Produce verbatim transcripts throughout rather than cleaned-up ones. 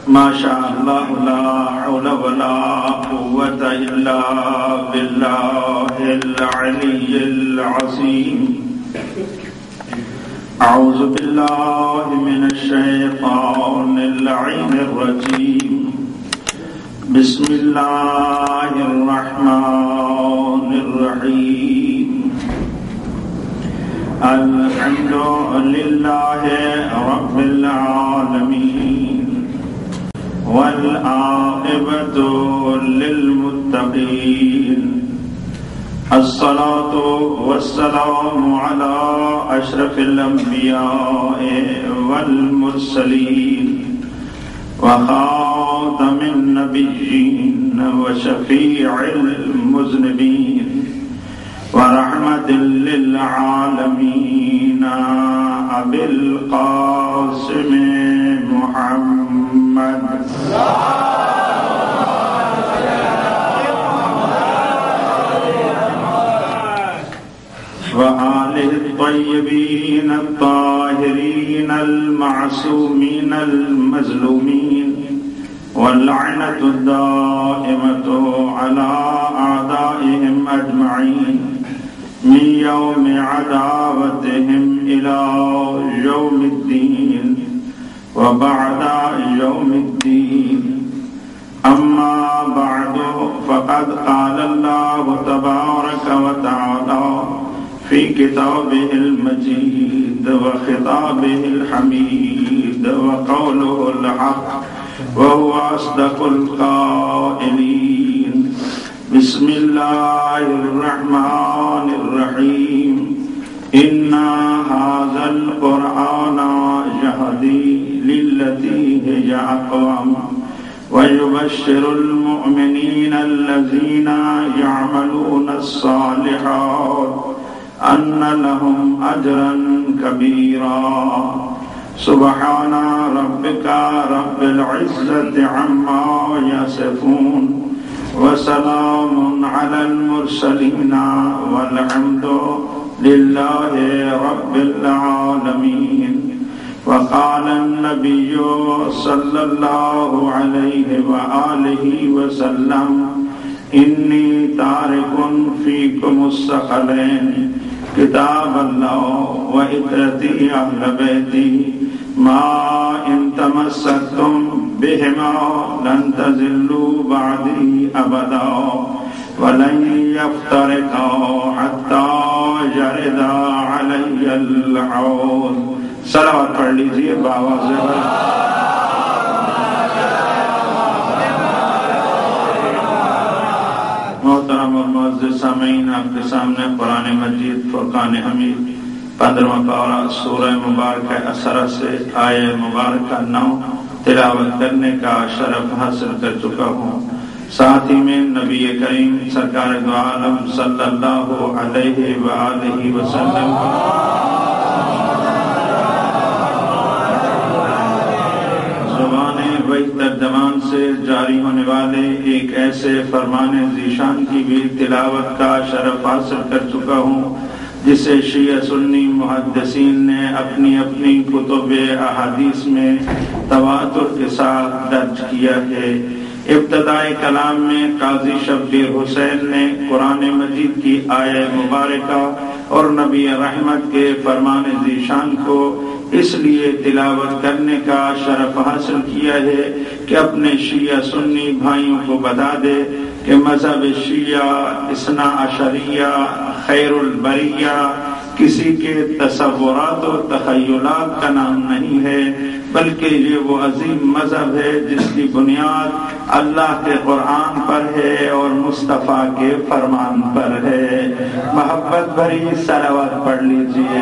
ما شاء الله لا حول ولا قوة إلا بالله العلي العظيم. أعوذ بالله من الشيطان اللعين الرجيم. بسم الله الرحمن الرحيم. الحمد لله رب العالمين والعاقبة للمتقين. الصلاة والسلام على أشرف الأنبياء والمرسلين وخاتم النبيين وشفيع المذنبين ورحمة للعالمين أبي القاسم محمد وآله الطيبين الطاهرين المعصومين المظلومين واللعنة الدائمة على أعدائهم أجمعين من يوم عداوتهم إلى يوم الدين وبعد يوم الدين. أما بعد فقد قال الله تبارك وتعالى في كتابه المجيد وخطابه الحميد وقوله الحق وهو أصدق القائلين. بسم الله الرحمن الرحيم. إن هذا القرآن يهدي للتي هي أقوم ويبشر المؤمنين الذين يعملون الصالحات أن لهم أجرا كبيرا. سبحان ربك رب العزة عما يصفون وسلام على المرسلين والحمد لله رب العالمين. وقال النبي صلى الله عليه وآله وسلم إني تارك فيكم الثقلين كتاب الله وإترتي أهل بيتي ما إن تمسكتم بهما لن تزلوا بعدي أبدا ولن يفترقا حتى يرد علي الحوض. صلوات پڑھ لیجیے باواز محترم اور معزز سامعین، آپ کے سامنے قرآن مجید فرقان حمید پندرواں پارہ سورہ مبارکہ اسرہ سے آیہ مبارکہ نو تلاوت کرنے کا شرف حاصل کر چکا ہوں. ساتھ ہی میں نبی کریم سرکار دو عالم صلی اللہ علیہ وآلہ وسلم زبان وحی ترجمان سے جاری ہونے والے ایک ایسے فرمان ذیشان کی بھی تلاوت کا شرف حاصل کر چکا ہوں جسے شیعہ سنی محدثین نے اپنی اپنی کتب احادیث میں تواتر کے ساتھ درج کیا ہے. ابتدائی کلام میں قاضی شبیر حسین نے قرآن مجید کی آیہ مبارکہ اور نبی رحمت کے فرمان ذیشان کو اس لیے تلاوت کرنے کا شرف حاصل کیا ہے کہ اپنے شیعہ سنی بھائیوں کو بتا دے کہ مذہب شیعہ اثنا عشریہ خیر البریہ کسی کے تصورات و تخیلات کا نام نہیں ہے، بلکہ یہ وہ عظیم مذہب ہے جس کی بنیاد اللہ کے قرآن پر ہے اور مصطفیٰ کے فرمان پر ہے. محبت بھری صلوات پڑھ لیجیے.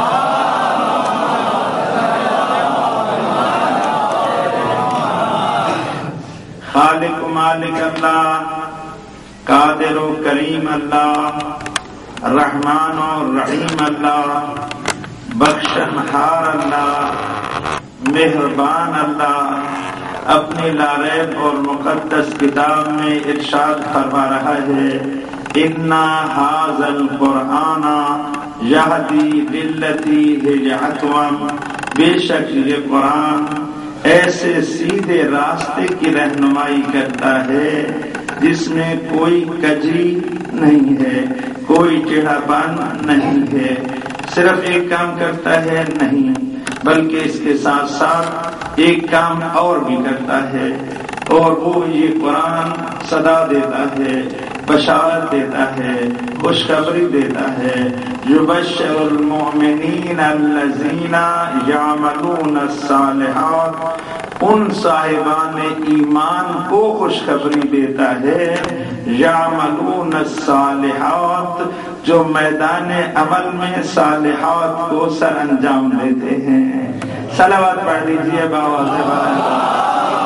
خالق و مالک اللہ، قادر و کریم اللہ، رحمان و رحیم اللہ، بخشنہار اللہ، مہربان اللہ اپنی لاریب اور مقدس کتاب میں ارشاد فرما رہا ہے اِنَّا هَذَا الْقُرْآنَ يَهْدِي لِلَّتِي هِيَ أَقْوَمُ، بے شک یہ قرآن ایسے سیدھے راستے کی رہنمائی کرتا ہے جس میں کوئی کجی نہیں ہے، کوئی ٹیڑھا پن نہیں ہے۔ صرف ایک کام کرتا ہے نہیں، بلکہ اس کے ساتھ ساتھ ایک کام اور بھی کرتا ہے، اور وہ یہ قرآن صدا دیتا ہے، بشارت دیتا ہے، خوشخبری دیتا ہے۔ یبشر المؤمنین الذین یعملون الصالحات، ان صاحبان ایمان کو خوشخبری دیتا ہے، یعملون الصالحات، جو میدان عمل میں صالحات کو سر انجام دیتے ہیں۔ صلوات پڑھ لیجیے باواز بلند۔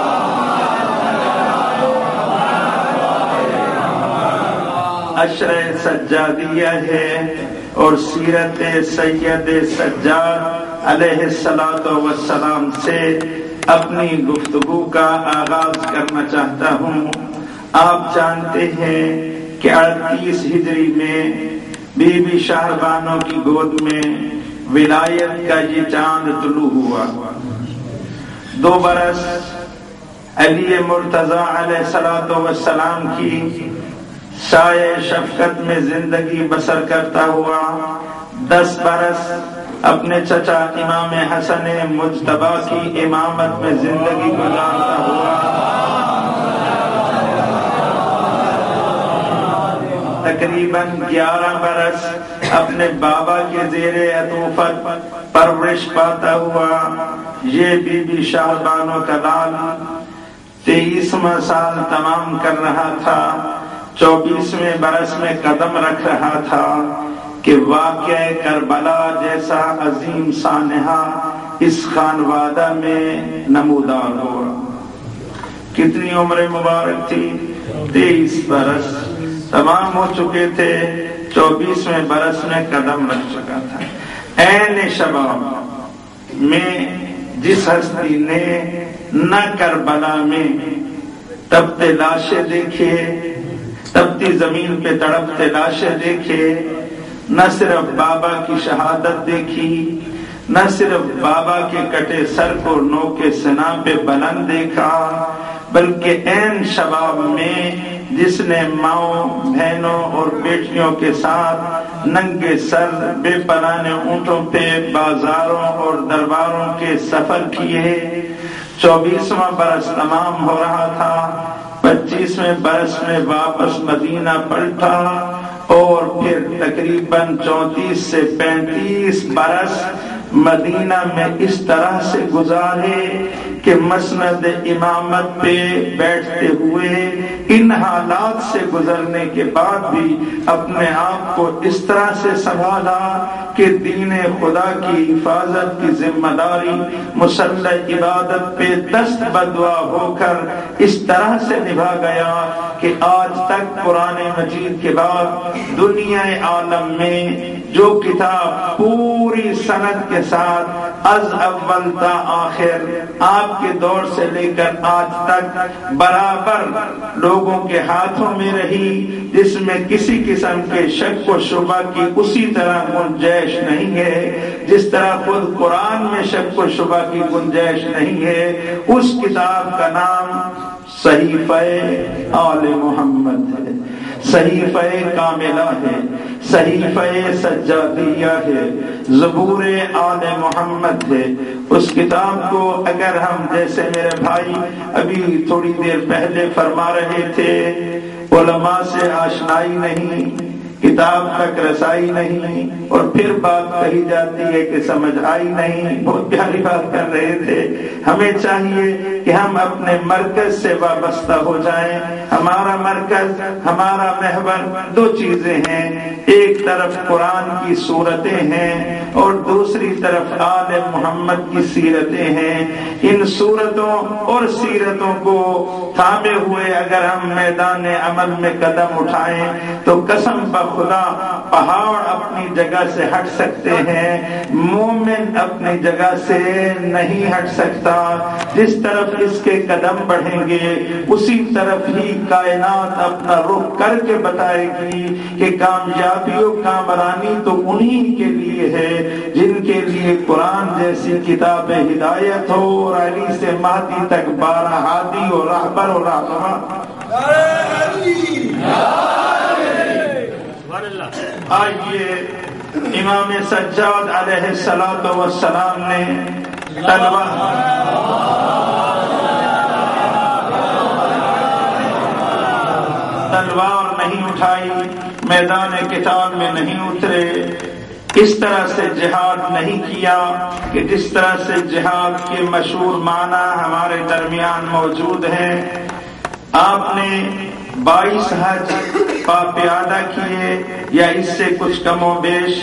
عشر سجادیہ ہے اور سیرت سید سجاد علیہ الصلوۃ والسلام سے اپنی گفتگو کا آغاز کرنا چاہتا ہوں۔ آپ جانتے ہیں کہ اڑتیس ہجری میں بی بی شہربانو کی گود میں ولایت کا یہ چاند طلوع ہوا۔ دو برس علی مرتضیٰ علیہ الصلوۃ والسلام کی سایہ شفقت میں زندگی بسر کرتا ہوا، دس برس اپنے چچا امام حسن مجتبیٰ کی امامت میں زندگی گزارتا ہوا، تقریباً گیارہ برس اپنے بابا کے زیر عطوفت پرورش پاتا ہوا۔ یہ بی بی شہربانو کا لال تیئیسواں سال تمام کر رہا تھا، چوبیسویں برس میں قدم رکھ رہا تھا کہ واقعہ کربلا جیسا عظیم سانحہ اس خانوادہ میں نمودار ہوا۔ کتنی عمر مبارک تھی؟ تیئیس برس تمام ہو چکے تھے، چوبیسویں برس میں قدم رکھ چکا تھا۔ عین شباب میں جس ہستی نے نہ کربلا میں تپتے لاشیں دیکھے، تپتی زمین پہ تڑپتے لاشیں دیکھے، نہ صرف بابا کی شہادت دیکھی، نہ صرف بابا کے کٹے سر کو نوکے سنا پہ بلند دیکھا، بلکہ عین شباب میں جس نے ماؤں بہنوں اور بیٹیوں کے ساتھ ننگے سر بے پناہ اونٹوں پہ بازاروں اور درباروں کے سفر کیے، چوبیسواں برس تمام ہو رہا تھا، پچیسویں برس میں واپس مدینہ پلٹا اور پھر تقریباً چونتیس سے پینتیس برس مدینہ میں اس طرح سے گزارے کہ مسند امامت پہ بیٹھتے ہوئے ان حالات سے گزرنے کے بعد بھی اپنے آپ کو اس طرح سے سنبھالا کہ دین خدا کی حفاظت کی ذمہ داری مسلح عبادت پہ دست بدعا ہو کر اس طرح سے نبھا گیا کہ آج تک قرآن مجید کے بعد دنیا عالم میں جو کتاب پوری سند کے ساتھ از اول تا آخر آپ کے دور سے لے کر آج تک برابر لوگوں کے ہاتھوں میں رہی، جس میں کسی قسم کے شک و شبہ کی اسی طرح گنجائش نہیں ہے جس طرح خود قرآن میں شک و شبہ کی گنجائش نہیں ہے، اس کتاب کا نام صحیفہ آل محمد ہے، صحیفہ کاملہ ہے، صحیفہ سجادیہ ہے، زبور آل محمد ہے۔ اس کتاب کو اگر ہم جیسے میرے بھائی ابھی تھوڑی دیر پہلے فرما رہے تھے، علماء سے آشنائی نہیں، کتاب تک رسائی نہیں، اور پھر بات کہی جاتی ہے کہ سمجھ آئی نہیں، بہت پیاری بات کر رہے تھے۔ ہمیں چاہیے کہ ہم اپنے مرکز سے وابستہ ہو جائیں۔ ہمارا مرکز، ہمارا محور دو چیزیں ہیں، ایک طرف قرآن کی صورتیں ہیں اور دوسری طرف آل محمد کی سیرتیں ہیں۔ ان صورتوں اور سیرتوں کو تھامے ہوئے اگر ہم میدان عمل میں قدم اٹھائیں تو قسم خدا پہاڑ اپنی جگہ سے ہٹ سکتے ہیں، مومن اپنی جگہ سے نہیں ہٹ سکتا۔ جس طرف اس کے قدم بڑھیں گے اسی طرف ہی کائنات اپنا رخ کر کے بتائے گی کہ کامیابی و کامرانی تو انہی کے لیے ہے جن کے لیے قرآن جیسی کتاب ہدایت ہو اور علی سے مہدی تک بارہ ہادی اور رہبر اور رہنما۔ آئیے امام سجاد علیہ الصلوۃ والسلام نے تلوار تلوار نہیں اٹھائی، میدان قتال میں نہیں اترے، اس طرح سے جہاد نہیں کیا کہ جس طرح سے جہاد کے مشہور معنی ہمارے درمیان موجود ہیں۔ آپ نے بائیس حج پا پیادہ کیے یا اس سے کچھ کم و بیش۔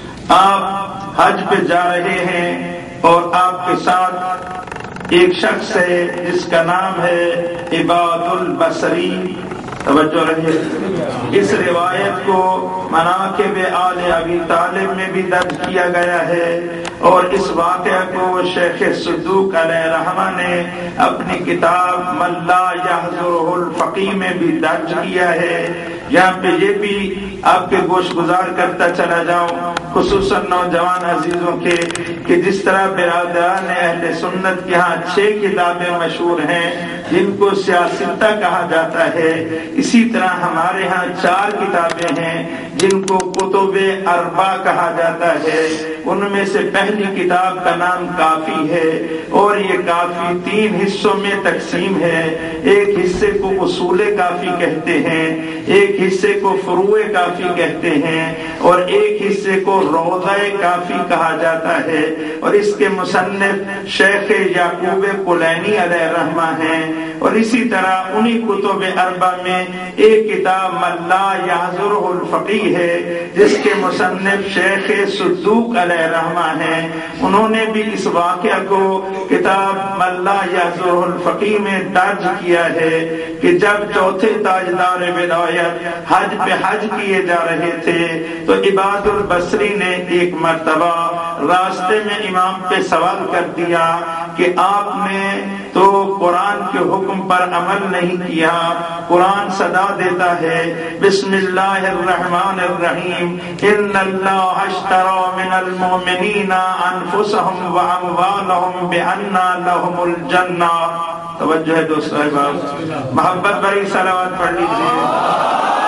آپ حج پہ جا رہے ہیں اور آپ کے ساتھ ایک شخص ہے جس کا نام ہے عباد البصری۔ توجہ رہے، اس روایت کو مناقب آل ابی طالب میں بھی درج کیا گیا ہے اور اس واقعہ کو شیخ صدوق علیہ رحمہ نے اپنی کتاب من لا یحضرہ الفقیہ میں بھی درج کیا ہے۔ یہاں پہ یہ بھی آپ کے گوش گزار کرتا چلا جاؤں خصوصاً نوجوان عزیزوں کے کہ جس طرح برادران اہل سنت کے ہاں چھ کتابیں مشہور ہیں جن کو سیاستہ کہا جاتا ہے، اسی طرح ہمارے ہاں چار کتابیں ہیں جن کو کتب اربع کہا جاتا ہے۔ ان میں سے پہلی کتاب کا نام کافی ہے اور یہ کافی تین حصوں میں تقسیم ہے۔ ایک حصے کو اصول کافی کہتے ہیں، ایک حصے کو فروع کافی کہتے ہیں اور ایک حصے کو روضہ کافی کہا جاتا ہے، اور اس کے مصنف شیخ یعقوب کلینی علیہ رحمہ ہیں۔ اور اسی طرح انہی کتب اربع میں ایک کتاب من لا یحضرہ الفقیہ ہے جس کے مصنف شیخ صدوق علیہ رحمہ ہیں۔ انہوں نے بھی اس واقعہ کو کتاب من لا یحضرہ الفقیہ میں درج کیا ہے کہ جب چوتھے تاجدار ولایت حج پہ حج کیے جا رہے تھے تو عباد البصری نے ایک مرتبہ راستے میں امام پہ سوال کر دیا کہ آپ نے تو قرآن کے حکم پر عمل نہیں کیا۔ قرآن صدا دیتا ہے بسم اللہ الرحمن الرحیم ان اللہ اشتری من المؤمنین انفسهم واموالهم بان لهم الجنہ۔ توجہ ہے دوستو احباب، محبت بھری صلوات پڑھ لیجیے۔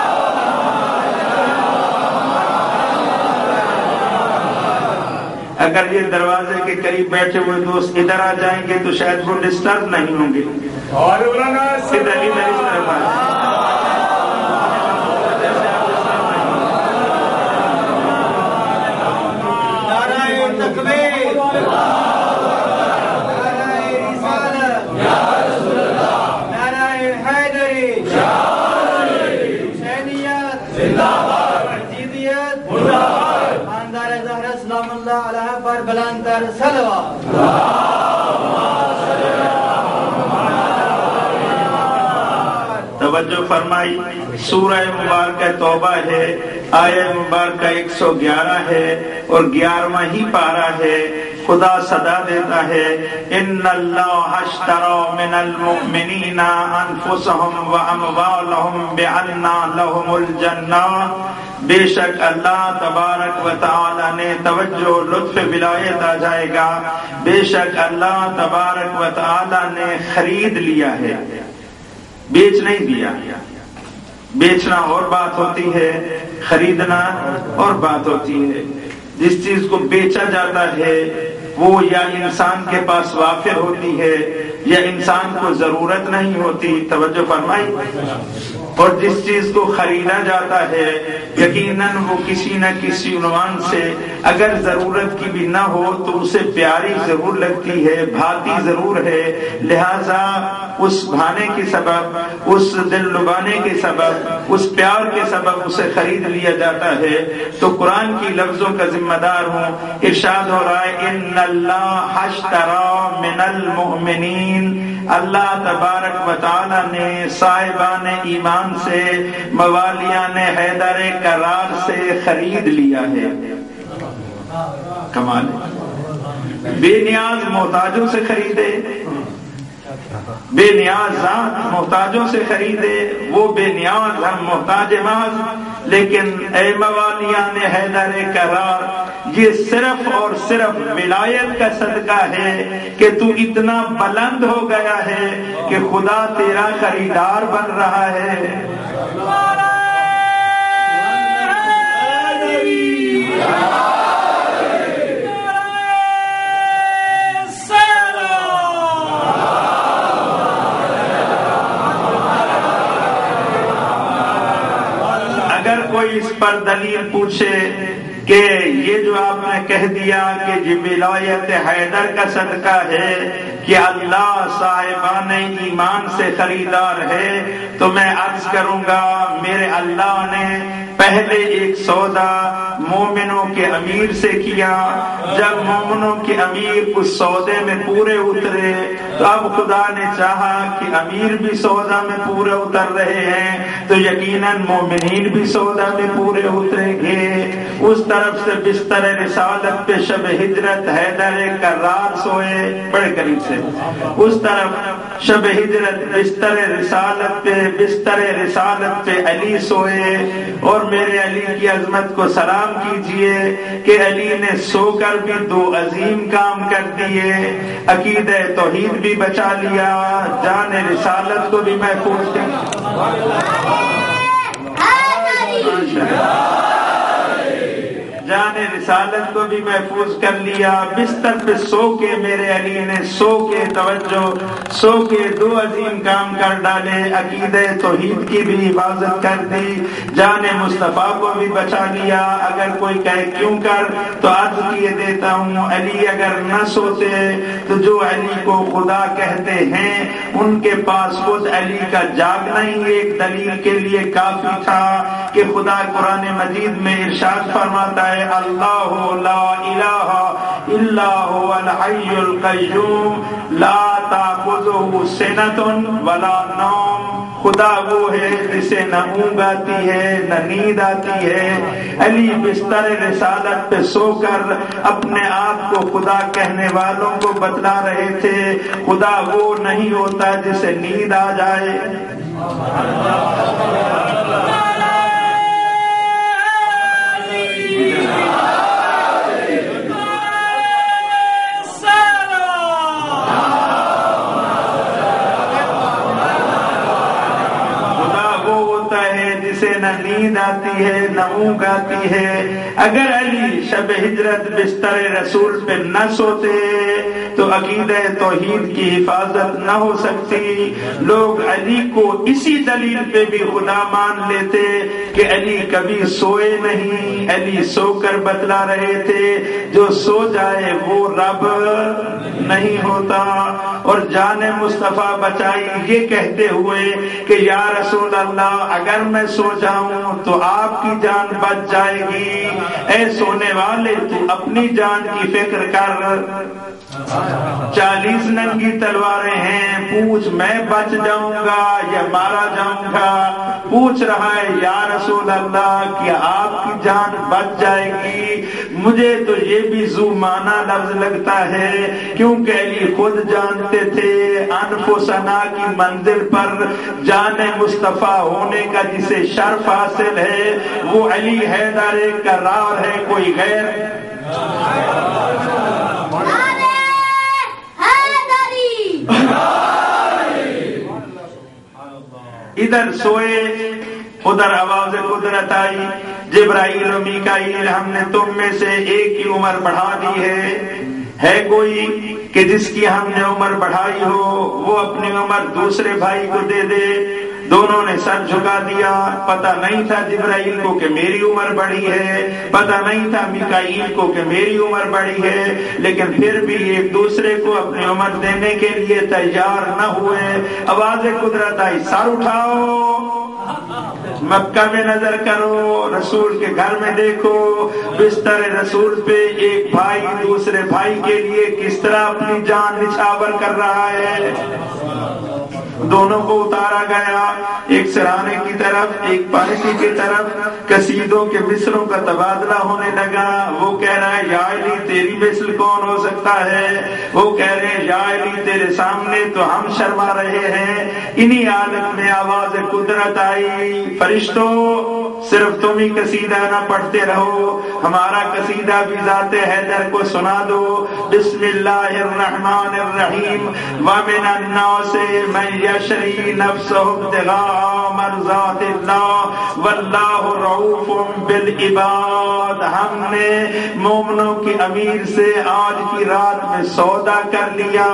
اگر یہ دروازے کے قریب بیٹھے ہوئے دوست ادھر آ جائیں گے تو شاید وہ ڈسٹرب نہیں ہوں گے۔ ادھر ادھر اس طرف نعرہ تکبیر، نعرہ رسالت، نعرہ حیدری، حسینیت زندہ باد، حسینیت مردہ باد، خاندان زہرا سلام اللہ علیہ پر بلند تر صلوات۔ توجہ فرمائی، سورہ مبارکہ توبہ ہے، آیہ مبارکہ ایک سو گیارہ ہے اور گیارہواں ہی پارہ ہے۔ خدا صدا دیتا ہے ان اللہ اشتری من المؤمنین انفسهم واموالهم بان لهم الجنہ۔ بے شک اللہ تبارک و تعالی نے، توجہ لطف ولایت آ جائے گا، بے شک اللہ تبارک و تعالی نے خرید لیا ہے، بیچ نہیں دیا۔ بیچنا اور بات ہوتی ہے، خریدنا اور بات ہوتی ہے۔ جس چیز کو بیچا جاتا ہے وہ یا انسان کے پاس وافر ہوتی ہے یا انسان کو ضرورت نہیں ہوتی۔ توجہ فرمائی، اور جس چیز کو خریدا جاتا ہے یقیناً وہ کسی نہ کسی عنوان سے اگر ضرورت کی بھی نہ ہو تو اسے پیاری ضرور لگتی ہے، بھاتی ضرور ہے، لہذا اس بھانے کے سبب، اس دل لبانے کے سبب، اس پیار کے سبب اسے خرید لیا جاتا ہے۔ تو قرآن کی لفظوں کا ذمہ دار ہوں، ارشاد ہو رہا ہے ان اللہ اشتری من المؤمنین، اللہ تبارک و تعالی نے صاحبان ایمان ایمان سے موالیان حیدر کرار سے خرید لیا ہے۔ کمال ہے، بے نیاز محتاجوں سے خریدے، بے نیاز ذات محتاجوں سے خریدے، وہ بے نیاز ہم محتاج محض، لیکن اے موالیان حیدر کرار یہ صرف اور صرف ولایت کا صدقہ ہے کہ تو اتنا بلند ہو گیا ہے کہ خدا تیرا خریدار بن رہا ہے۔ اگر کوئی اس پر دلیل پوچھے کہ یہ جو آپ نے کہہ دیا کہ یہ ولایت حیدر کا صدقہ ہے کہ اللہ صاحبان ایمان سے خریدار ہے، تو میں عرض کروں گا میرے اللہ نے پہلے ایک سودا مومنوں کے امیر سے کیا، جب مومنوں کے امیر اس سودے میں پورے اترے تو اب خدا نے چاہا کہ امیر بھی سودا میں پورے اتر رہے ہیں تو یقیناً مومنین بھی سودا میں پورے اتریں گے۔ اس طرف سے بستر رسالت پہ شب ہجرت حیدر کرار سوئے، بڑے قریب سے، اس طرف شب ہجرت بستر رسالت پہ بستر رسالت پہ علی سوئے، اور میرے علی کی عظمت کو سلام کیجئے کہ علی نے سو کر بھی دو عظیم کام کر دیے، عقیدہ توحید بھی بچا لیا، جان رسالت کو بھی محفوظ کیا، جان رسالت کو بھی محفوظ کر لیا، بستر پہ سو کے میرے علی نے سو کے توجہ سو کے دو عظیم کام کر ڈالے، عقیدہ توحید کی بھی حفاظت کر دی، جان مصطفیٰ کو بھی بچا لیا۔ اگر کوئی کہے کیوں کر تو عرض کیے دیتا ہوں، علی اگر نہ سوتے تو جو علی کو خدا کہتے ہیں ان کے پاس خود علی کا جاگنا ہی ایک دلیل کے لیے کافی تھا کہ خدا قرآن مجید میں ارشاد فرماتا ہے اللہ لا الہ الا هو الحی القیوم لا تأخذہ سنۃ ولا نوم، خدا وہ ہے جسے نہ اونگ آتی ہے نہ نیند آتی ہے۔ علی بستر رسالت پہ سو کر اپنے آپ کو خدا کہنے والوں کو بتلا رہے تھے، خدا وہ نہیں ہوتا جسے نیند آ جائے۔ نہ نیند آتی ہے نہ اونگ آتی ہے۔ اگر علی شب ہجرت بستر رسول پہ نہ سوتے تو عقیدہ توحید کی حفاظت نہ ہو سکتی۔ لوگ علی کو اسی دلیل پہ بھی خدا مان لیتے کہ علی کبھی سوئے نہیں، علی سو کر بتلا رہے تھے، جو سو جائے وہ رب نہیں ہوتا۔ اور جان مصطفیٰ بچائی یہ کہتے ہوئے کہ یا رسول اللہ اگر میں سو جاؤں تو آپ کی جان بچ جائے گی، اے سونے والے تو اپنی جان کی فکر کر، چالیس ننگی تلواریں ہیں، پوچھ میں بچ جاؤں گا یا مارا جاؤں گا؟ پوچھ رہا ہے یا رسول اللہ کیا آپ کی جان بچ جائے گی؟ مجھے تو یہ بھی ذو معنی لفظ لگتا ہے کیونکہ علی خود جانتے تھے انفسنا کی منزل پر جان مصطفیٰ ہونے کا جسے شرف حاصل ہے وہ علی حیدر کرار ہے، کوئی غیر۔ ادھر سوئے ادھر آواز قدرت آئی، جبرائیل و میکائیل ہم نے تم میں سے ایک کی عمر بڑھا دی ہے۔ ہے کوئی کہ جس کی ہم نے عمر بڑھائی ہو وہ اپنی عمر دوسرے بھائی کو دے دے؟ دونوں نے سر جھکا دیا۔ پتہ نہیں تھا جبرائیل کو کہ میری عمر بڑی ہے، پتہ نہیں تھا میکائیل کو کہ میری عمر بڑی ہے، لیکن پھر بھی ایک دوسرے کو اپنی عمر دینے کے لیے تیار نہ ہوئے۔ آواز قدرت آئی، سر اٹھاؤ، مکہ میں نظر کرو، رسول کے گھر میں دیکھو، بستر رسول پہ ایک بھائی دوسرے بھائی کے لیے کس طرح اپنی جان نچھاور کر رہا ہے۔ دونوں کو اتارا گیا، ایک سرانے کی طرف ایک پالکی کی طرف، قصیدوں کے مصروں کا تبادلہ ہونے لگا۔ وہ کہہ رہا ہے یا علی تیری مثل کون ہو سکتا ہے، وہ کہہ رہے ہیں یا علی تیرے سامنے تو ہم شرما رہے ہیں۔ انہی حالت میں آواز قدرت آئی، فرشتوں صرف تم ہی قصیدہ نہ پڑھتے رہو، ہمارا قصیدہ بھی ذات حیدر کو سنا دو۔ بسم اللہ الرحمن الرحیم، وَمِنَ النَّاسِ مَن یشری نفسہ ابتغاء مرضات اللہ واللہ رؤوف بالعباد۔ ہم نے مومنوں کی امیر سے آج کی رات میں سودا کر لیا۔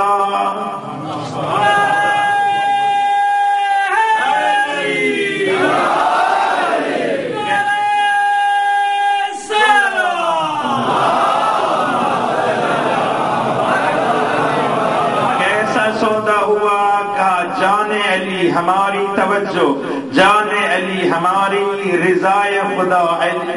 ہماری توجہ، جان علی ہماری رضا خدا علی،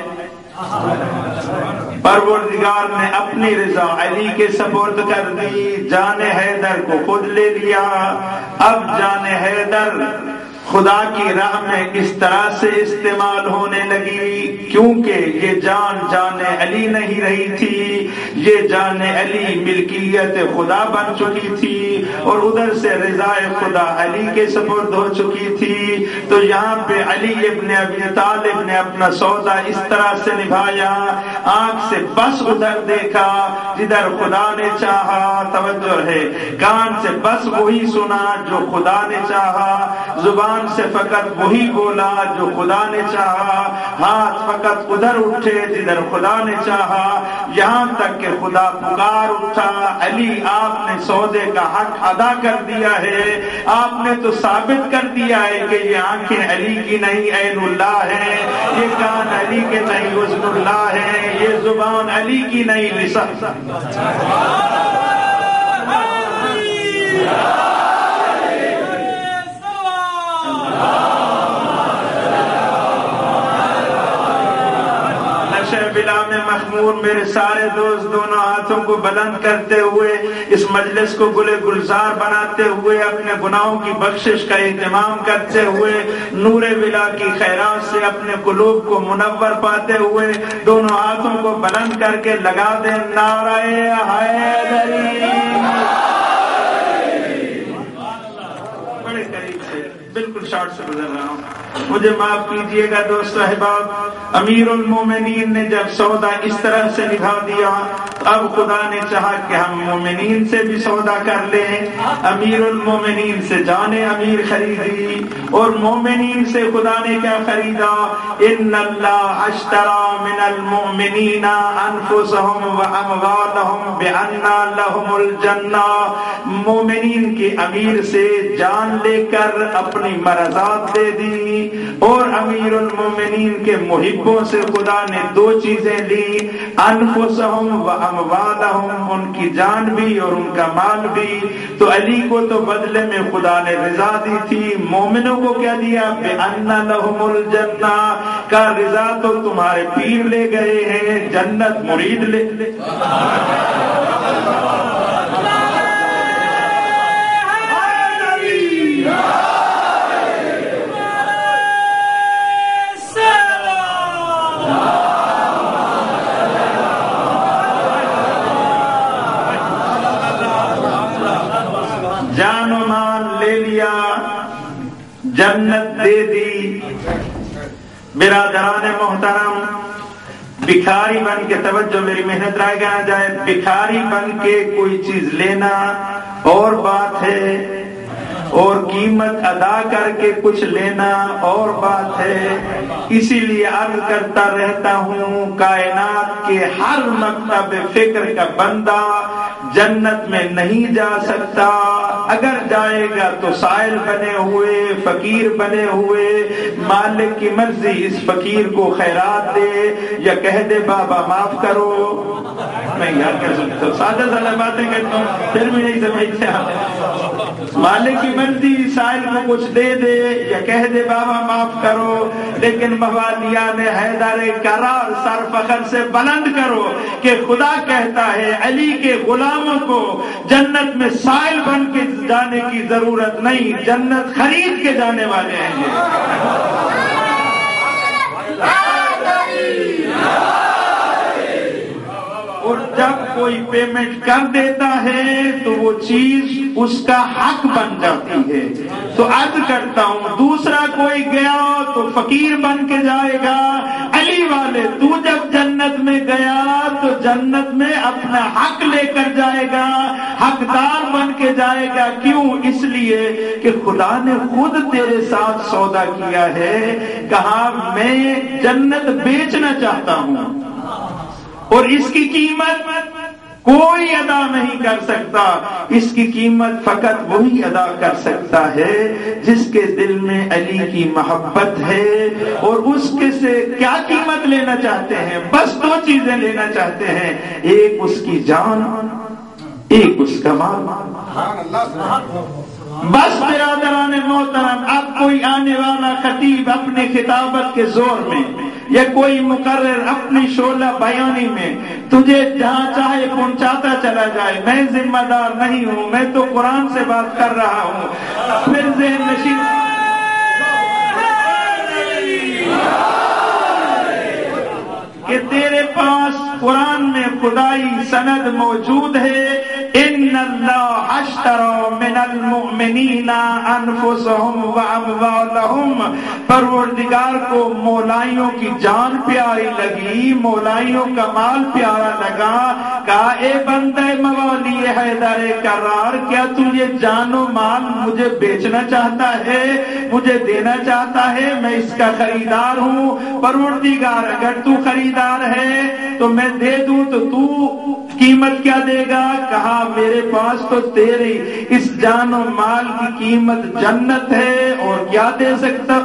پروردگار نے اپنی رضا علی کے سپرد کر دی، جان حیدر کو خود لے لیا۔ اب جان حیدر خدا کی راہ میں اس طرح سے استعمال ہونے لگی کیونکہ یہ جان جان علی نہیں رہی تھی، یہ جان علی ملکیت خدا بن چکی تھی اور ادھر سے رضا خدا علی کے سپرد ہو چکی تھی۔ تو یہاں پہ علی ابن ابی طالب نے اپنا سودا اس طرح سے نبھایا، آنکھ سے بس ادھر دیکھا جدھر خدا نے چاہا، توجہ ہے، کان سے بس وہی سنا جو خدا نے چاہا، زبان سے فقط وہی بولا جو خدا نے چاہا، ہاتھ فقط ادھر اٹھے جدھر خدا نے چاہا، یہاں تک کہ خدا پکار اٹھا، علی آپ نے سودے کا حق ادا کر دیا ہے، آپ نے تو ثابت کر دیا ہے کہ یہ آنکھیں علی کی نہیں عین اللہ ہے، یہ کان علی کے نہیں اذن اللہ ہے، یہ زبان علی کی نہیں لسان۔ بلا میں مخمور میرے سارے دوست دونوں ہاتھوں کو بلند کرتے ہوئے اس مجلس کو گلے گلزار بناتے ہوئے اپنے گناہوں کی بخشش کا اہتمام کرتے ہوئے نور بلا کی خیرات سے اپنے قلوب کو منور پاتے ہوئے دونوں ہاتھوں کو بلند کر کے لگا دیں نعرہ حیدری۔ بڑے قریب سے بالکل شارٹ سے گزر رہا ہوں، مجھے معاف کیجئے گا دوست احباب۔ امیر المومنین نے جب سودا اس طرح سے نبھا دیا، اب خدا نے چاہا کہ ہم مومنین سے بھی سودا کر لیں۔ امیر المومنین سے جانے امیر خریدی اور مومنین سے خدا نے کیا خریدا؟ ان اللہ اشتری من المؤمنین انفسهم واموالهم بان لهم الجنہ۔ مومنین کے امیر سے جان لے کر اپنی مرضات دے دی اور امیر المومنین کے محبوں سے خدا نے دو چیزیں لی، انفسهم و اموالهم، ان کی جان بھی اور ان کا مال بھی۔ تو علی کو تو بدلے میں خدا نے رضا دی تھی، مومنوں کو کیا دیا؟ بأن لهم الجنہ، کا رضا تو تمہارے پیر لے گئے ہیں، جنت مرید لے لے۔ جان و مال لے لیا، جنت دے دی۔ برادران محترم، بھکاری بن کے، توجہ میری محنت رائے گا نہ جائے، بھکاری بن کے کوئی چیز لینا اور بات ہے اور قیمت ادا کر کے کچھ لینا اور بات ہے۔ اسی لیے عرض کرتا رہتا ہوں، کائنات کے ہر مکتب فکر کا بندہ جنت میں نہیں جا سکتا، اگر جائے گا تو سائل بنے ہوئے، فقیر بنے ہوئے۔ مالک کی مرضی اس فقیر کو خیرات دے یا کہہ دے بابا معاف کرو، میں یاد کر سکتا ہوں، سادہ سادہ باتیں کرتا ہوں پھر بھی نہیں سمجھتے آپ۔ مالک کی مرضی سائل کو کچھ دے دے یا کہہ دے بابا معاف کرو، لیکن موالیان حیدر کرار سر فخر سے بلند کرو کہ خدا کہتا ہے علی کے غلاموں کو جنت میں سائل بن کے جانے کی ضرورت نہیں، جنت خرید کے جانے والے ہیں یہ۔ اور جب کوئی پیمنٹ کر دیتا ہے تو وہ چیز اس کا حق بن جاتی ہے۔ تو عرض کرتا ہوں دوسرا کوئی گیا تو فقیر بن کے جائے گا، علی والے تو جب جنت میں گیا تو جنت میں اپنا حق لے کر جائے گا، حقدار بن کے جائے گا۔ کیوں؟ اس لیے کہ خدا نے خود تیرے ساتھ سودا کیا ہے، کہا میں جنت بیچنا چاہتا ہوں اور اس کی قیمت کوئی ادا نہیں کر سکتا، اس کی قیمت فقط وہی ادا کر سکتا ہے جس کے دل میں علی کی محبت ہے۔ اور اس کے سے کیا قیمت لینا چاہتے ہیں؟ بس دو چیزیں لینا چاہتے ہیں، ایک اس کی جان، ایک اس کا مال۔ بس برادران محترم، اب کوئی آنے والا خطیب اپنے خطابت کے زور میں یا کوئی مقرر اپنی شعلہ بیانی میں تجھے جہاں چاہے پہنچاتا چلا جائے، میں ذمہ دار نہیں ہوں، میں تو قرآن سے بات کر رہا ہوں۔ پھر ذہن نشین کہ تیرے پاس قرآن میں خدائی سند موجود ہے، ان اللہ اشتری من المؤمنین انفسهم واموالهم، پروردگار کو مولائیوں کی جان پیاری لگی، مولائیوں کا مال پیارا لگا، کہا اے بندہ موالی حیدر کرار، کیا تو یہ جان و مال مجھے بیچنا چاہتا ہے، مجھے دینا چاہتا ہے؟ میں اس کا خریدار ہوں۔ پروردگار اگر تو خریدار ہے تو میں دے دوں تو تو قیمت کیا دے گا؟ کہا میرے پاس تو تیری اس جان و مال کی قیمت جنت ہے، اور کیا دے سکتا؟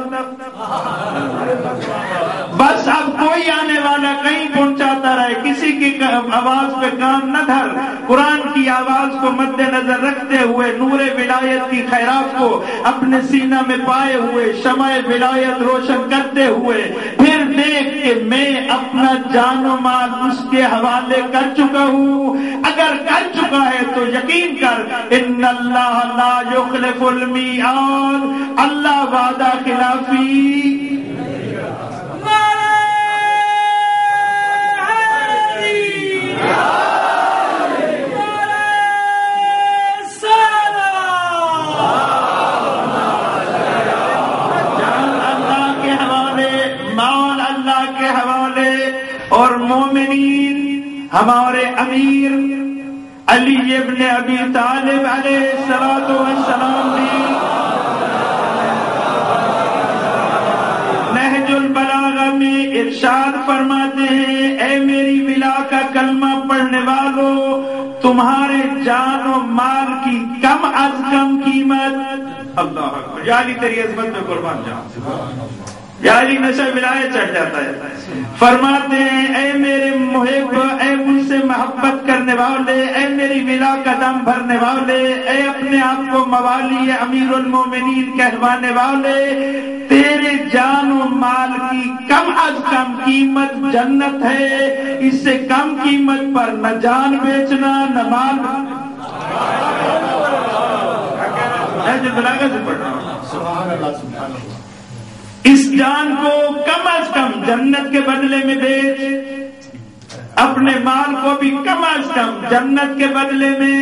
بس اب کوئی آنے والا کہیں پہنچاتا رہے، کسی کی آواز پہ کام نہ دھر، قرآن کی آواز کو مد نظر رکھتے ہوئے، نور ولایت کی خیرات کو اپنے سینہ میں پائے ہوئے، شمع ولایت روشن کرتے ہوئے، پھر دیکھ کہ میں اپنا جان و مال اس کے حوالے کر چکا ہوں۔ اگر کر چکا ہے تو یقین کر، ان اللہ لا یخلف المیعاد، اللہ وعدہ خلافی اور مومنین ہمارے امیر علی ابن ابی طالب علیہ الصلوۃ والسلام بھی نہج البلاغہ میں ارشاد فرماتے ہیں، اے میری ولا کا کلمہ پڑھنے والوں، تمہارے جان و مال کی کم از کم قیمت، اللہ اکبر، یا علی تیری عظمت میں قربان جاؤں، یا علی نشہ ولایت چڑھ جاتا ہے۔ فرماتے ہیں اے میرے محب، اے مجھ سے محبت کرنے والے، اے میری ولا کا دم بھرنے والے، اے اپنے آپ کو موالی امیر المومنین کہوانے والے، تیرے جان و مال کی کم از کم قیمت جنت ہے، اس سے کم قیمت پر نہ جان بیچنا نہ مال۔ میں جو بلاغہ سے پڑھ رہا ہوں، سبحان اللہ سبحان اللہ، اس جان کو کم از کم جنت کے بدلے میں بیچ، اپنے مال کو بھی کم از کم جنت کے بدلے میں،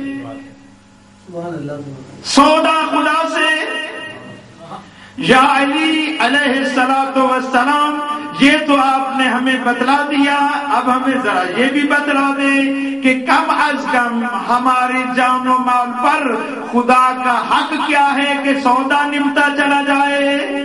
سودا خدا سے۔ یا علی علیہ الصلوۃ والسلام، یہ تو آپ نے ہمیں بتلا دیا، اب ہمیں ذرا یہ بھی بتلا دیں کہ کم از کم ہمارے جان و مال پر خدا کا حق کیا ہے کہ سودا نمٹا چلا جائے۔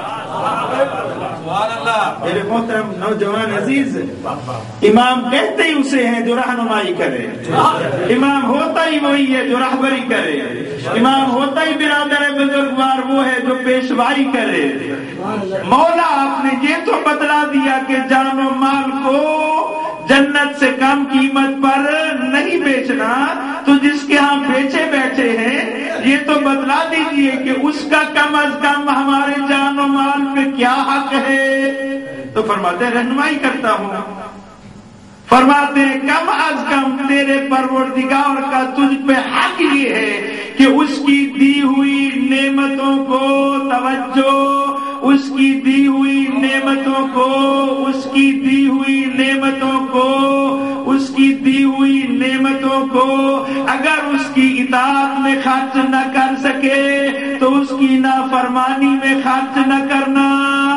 میرے محترم نوجوان عزیز، امام کہتے ہی اسے ہیں جو رہنمائی کرے، امام ہوتا ہی وہی ہے جو رہبری کرے، امام ہوتا ہی برادر بزرگوار وہ ہے جو پیشوائی کرے۔ مولا آپ نے یہ تو بتلا دیا کہ جان و مال کو جنت سے کم قیمت پر نہیں بیچنا، تو جس کے ہاں بیچے بیٹھے ہیں یہ تو بتلا دیجئے کہ اس کا کم از کم ہمارے جان و مال پہ کیا حق ہے؟ تو فرماتے ہیں رہنمائی کرتا ہوں. فرماتے ہیں کم از کم تیرے پروردگار کا تجھ پہ حق یہ ہے کہ اس کی دی ہوئی نعمتوں کو توجہ، اس کی دی ہوئی نعمتوں کو اس کی دی ہوئی نعمتوں کو اس کی دی ہوئی نعمتوں کو اگر اس کی اطاعت میں خرچ نہ کر سکے تو اس کی نافرمانی میں خرچ نہ کرنا.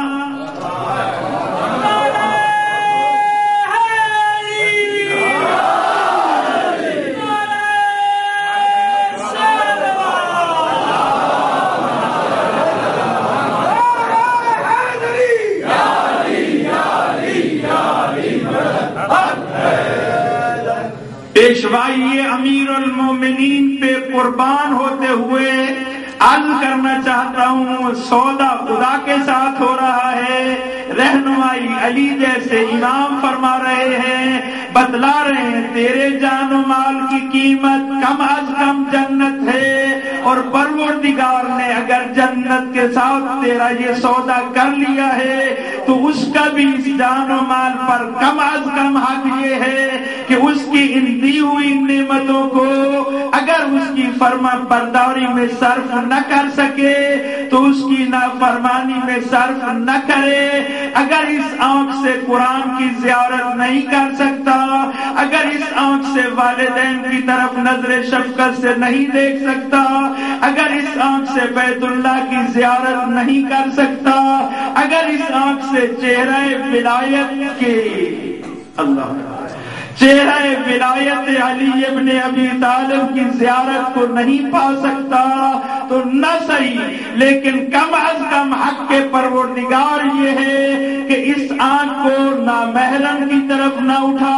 پیشوائی امیر المومنین پہ قربان ہوتے ہوئے عرض کرنا چاہتا ہوں، سودا خدا کے ساتھ ہو رہا ہے. رہنمائی علی جیسے امام فرما رہے ہیں، بتلا رہے ہیں تیرے جان و مال کی قیمت کم از کم جنت ہے، اور پروردگار نے اگر جنت کے ساتھ تیرا یہ سودا کر لیا ہے تو اس کا بھی اس جان و مال پر کم از کم حق یہ ہے کہ اس کی ان دی ہوئی نعمتوں کو اگر اس کی فرما برداری میں صرف نہ کر سکے تو اس کی نافرمانی میں صرف نہ کرے. اگر اس آنکھ سے قرآن کی زیارت نہیں کر سکتا، اگر اس آنکھ سے والدین کی طرف نظر شفقت سے نہیں دیکھ سکتا، اگر اس آنکھ سے بیت اللہ کی زیارت نہیں کر سکتا، اگر اس آنکھ سے چہرہ ولایت کے اللہ چہرہ ولایت علی ابن ابی طالب کی زیارت کو نہیں پا سکتا تو نہ صحیح، لیکن کم از کم حق کے پروردگار یہ ہے کہ اس آنکھ کو نامحرم کی طرف نہ اٹھا.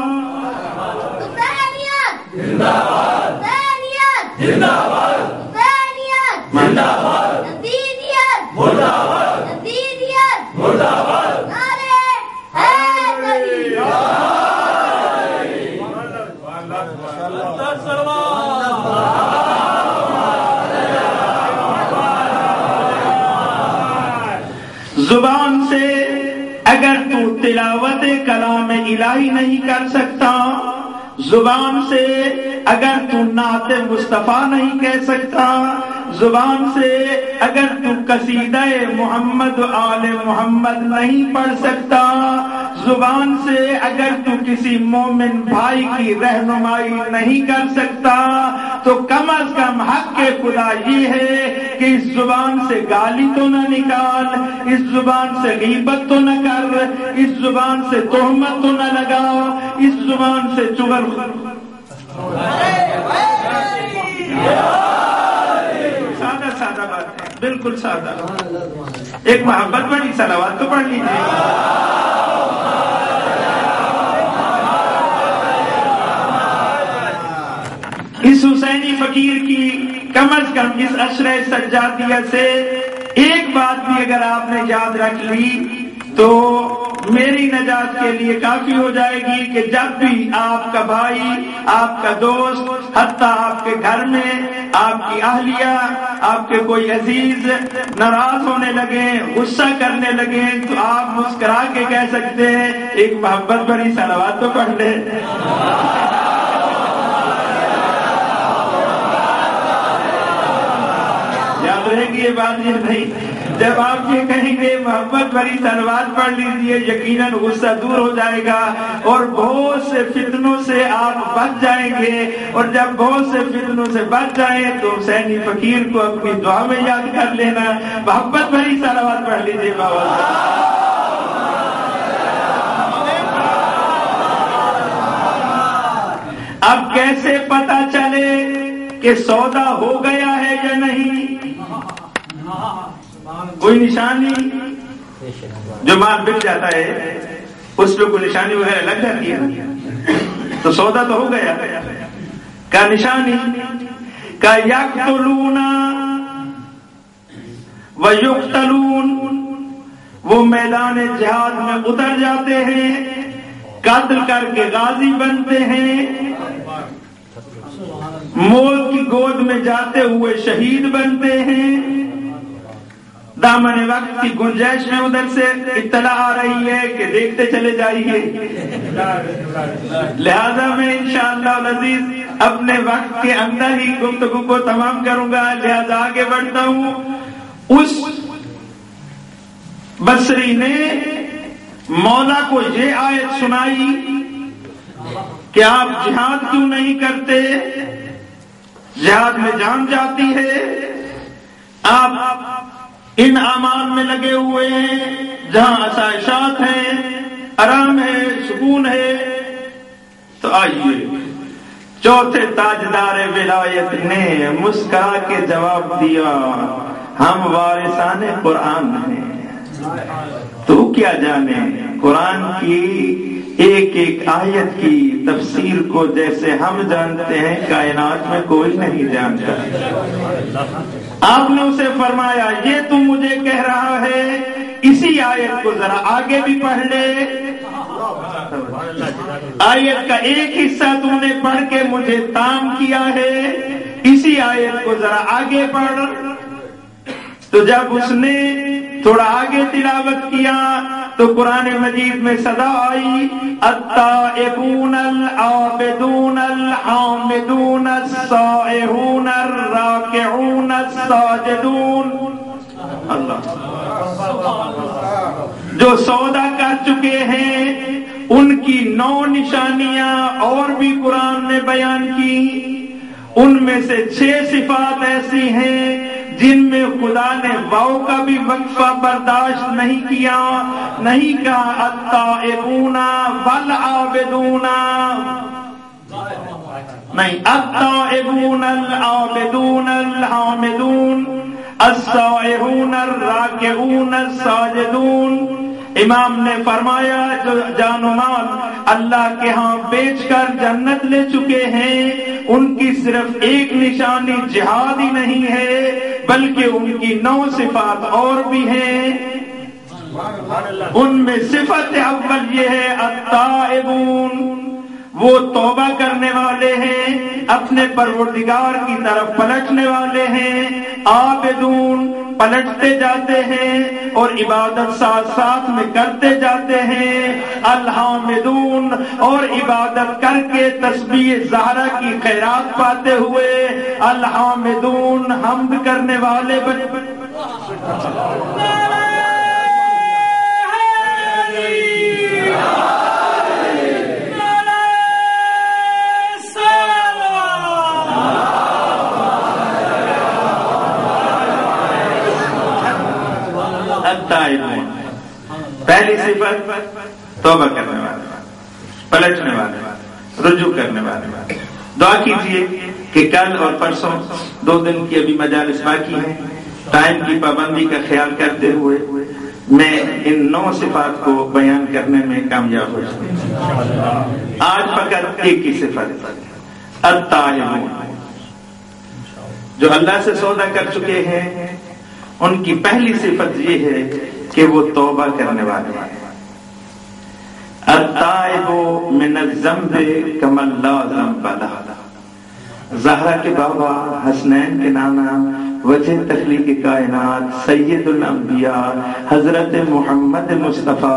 زبان سے اگر تو تلاوت کلام الہی نہیں کر سکتا، زبان سے اگر تو نعت مصطفیٰ نہیں کہہ سکتا، زبان سے اگر تو قصیدہ محمد آل محمد نہیں پڑھ سکتا، زبان سے اگر تو کسی مومن بھائی کی رہنمائی نہیں کر سکتا تو کم از کم حق کے خدا یہ ہے کہ اس زبان سے گالی تو نہ نکال، اس زبان سے غیبت تو نہ کر، اس زبان سے تہمت تو نہ لگا، اس زبان سے چغل. سادہ سادہ بات ہے، بالکل سادہ. ایک محبت بڑی صلوات تو پڑھ لیجیے. اس حسینی فقیر کی کم از کم اس عشرہ سجادیہ سے ایک بات بھی اگر آپ نے یاد رکھ لی تو میری نجات کے لیے کافی ہو جائے گی کہ جب بھی آپ کا بھائی، آپ کا دوست، حتیٰ آپ کے گھر میں آپ کی اہلیہ، آپ کے کوئی عزیز ناراض ہونے لگے، غصہ کرنے لگے تو آپ مسکرا کے کہہ سکتے ہیں ایک محبت بھری صلوات تو پڑھ لے. یاد رہے گی یہ بات یہ نہیں. جب آپ یہ کہیں گے محبت بھری صلوات پڑھ لیجیے، یقیناً غصہ دور ہو جائے گا اور بہت سے فتنوں سے آپ بچ جائیں گے. اور جب بہت سے فتنوں سے بچ جائیں تو حسینی فقیر کو اپنی دعا میں یاد کر لینا. محبت بھری صلوات پڑھ لیجیے بابا. اب کیسے پتا چلے کہ سودا ہو گیا ہے یا نہیں؟ کوئی نشانی؟ جو مال بک جاتا ہے اس پہ کوئی نشانی وغیرہ لگ جاتی ہے تو سودا تو ہو گیا. کا نشانی کا یقتلون ویقتلون، وہ میدان جہاد میں اتر جاتے ہیں، قتل کر کے غازی بنتے ہیں. موت کی گود میں جاتے ہوئے شہید بنتے ہیں۔ دامن وقت کی گنجائش میں ادھر سے اطلاع آ رہی ہے کہ دیکھتے چلے جائیے، لہذا میں انشاءاللہ العزیز اپنے وقت کے اندر ہی گفتگو کو تمام کروں گا، لہذا آگے بڑھتا ہوں۔ اس بصری نے مولا کو یہ آیت سنائی کہ آپ جہاد کیوں نہیں کرتے، جہاد میں جان جاتی ہے، آپ ان اعمال میں لگے ہوئے ہیں جہاں آسائشات ہیں، آرام ہے، سکون ہے۔ تو آئیے چوتھے تاجدار ولایت نے مسکرا کے جواب دیا، ہم وارثان قرآن ہیں۔ تو کیا جانے قرآن کی ایک ایک آیت کی تفسیر کو جیسے ہم جانتے ہیں کائنات میں کوئی نہیں جانتا۔ آپ نے اسے فرمایا یہ تو مجھے کہہ رہا ہے، اسی آیت کو ذرا آگے بھی پڑھ لے، آیت کا ایک حصہ تم نے پڑھ کے مجھے تام کیا ہے، اسی آیت کو ذرا آگے پڑھ۔ تو جب اس نے تھوڑا آگے تلاوت کیا تو قرآن مجید میں صدا آئی، التائبون العابدون الحامدون السائحون الراکعون الساجدون۔ اللہ، جو سودا کر چکے ہیں ان کی نو نشانیاں اور بھی قرآن نے بیان کی، ان میں سے چھ صفات ایسی ہیں جن میں خدا نے واؤ کا بھی وقفہ برداشت نہیں کیا، نہیں کہا التائبون والعابدون، نہیں، التائبون العابدون الحامدون السائحون الراکعون الساجدون۔ امام نے فرمایا جو جان و مال اللہ کے ہاں بیچ کر جنت لے چکے ہیں ان کی صرف ایک نشانی جہاد ہی نہیں ہے بلکہ ان کی نو صفات اور بھی ہیں۔ ان میں صفت اول یہ ہے التائبون، وہ توبہ کرنے والے ہیں، اپنے پروردگار کی طرف پلٹنے والے ہیں، عابدون، پلٹتے جاتے ہیں اور عبادت ساتھ ساتھ میں کرتے جاتے ہیں، الحامدون، اور عبادت کر کے تسبیح زہرا کی خیرات پاتے ہوئے الحامدون، حمد کرنے والے بن پہلی صفت توبہ کرنے والے، پلٹنے والے، رجوع کرنے والے۔ دعا کیجئے کہ کل اور پرسوں دو دن کی ابھی مجالس باقی ہیں، ٹائم کی پابندی کا خیال کرتے ہوئے میں ان نو صفات کو بیان کرنے میں کامیاب ہو جاؤں۔ آج فقط ایک ہی صفت، التائبون، جو اللہ سے سودا کر چکے ہیں ان کی پہلی صفت یہ ہے کہ وہ توبہ کرنے والے ہیں۔ التائب من الذنب کمن لا ذنب لہ۔ زہرا کے بابا، حسنین کے نانا، وجہ تخلیق کائنات، سید الانبیاء حضرت محمد مصطفیٰ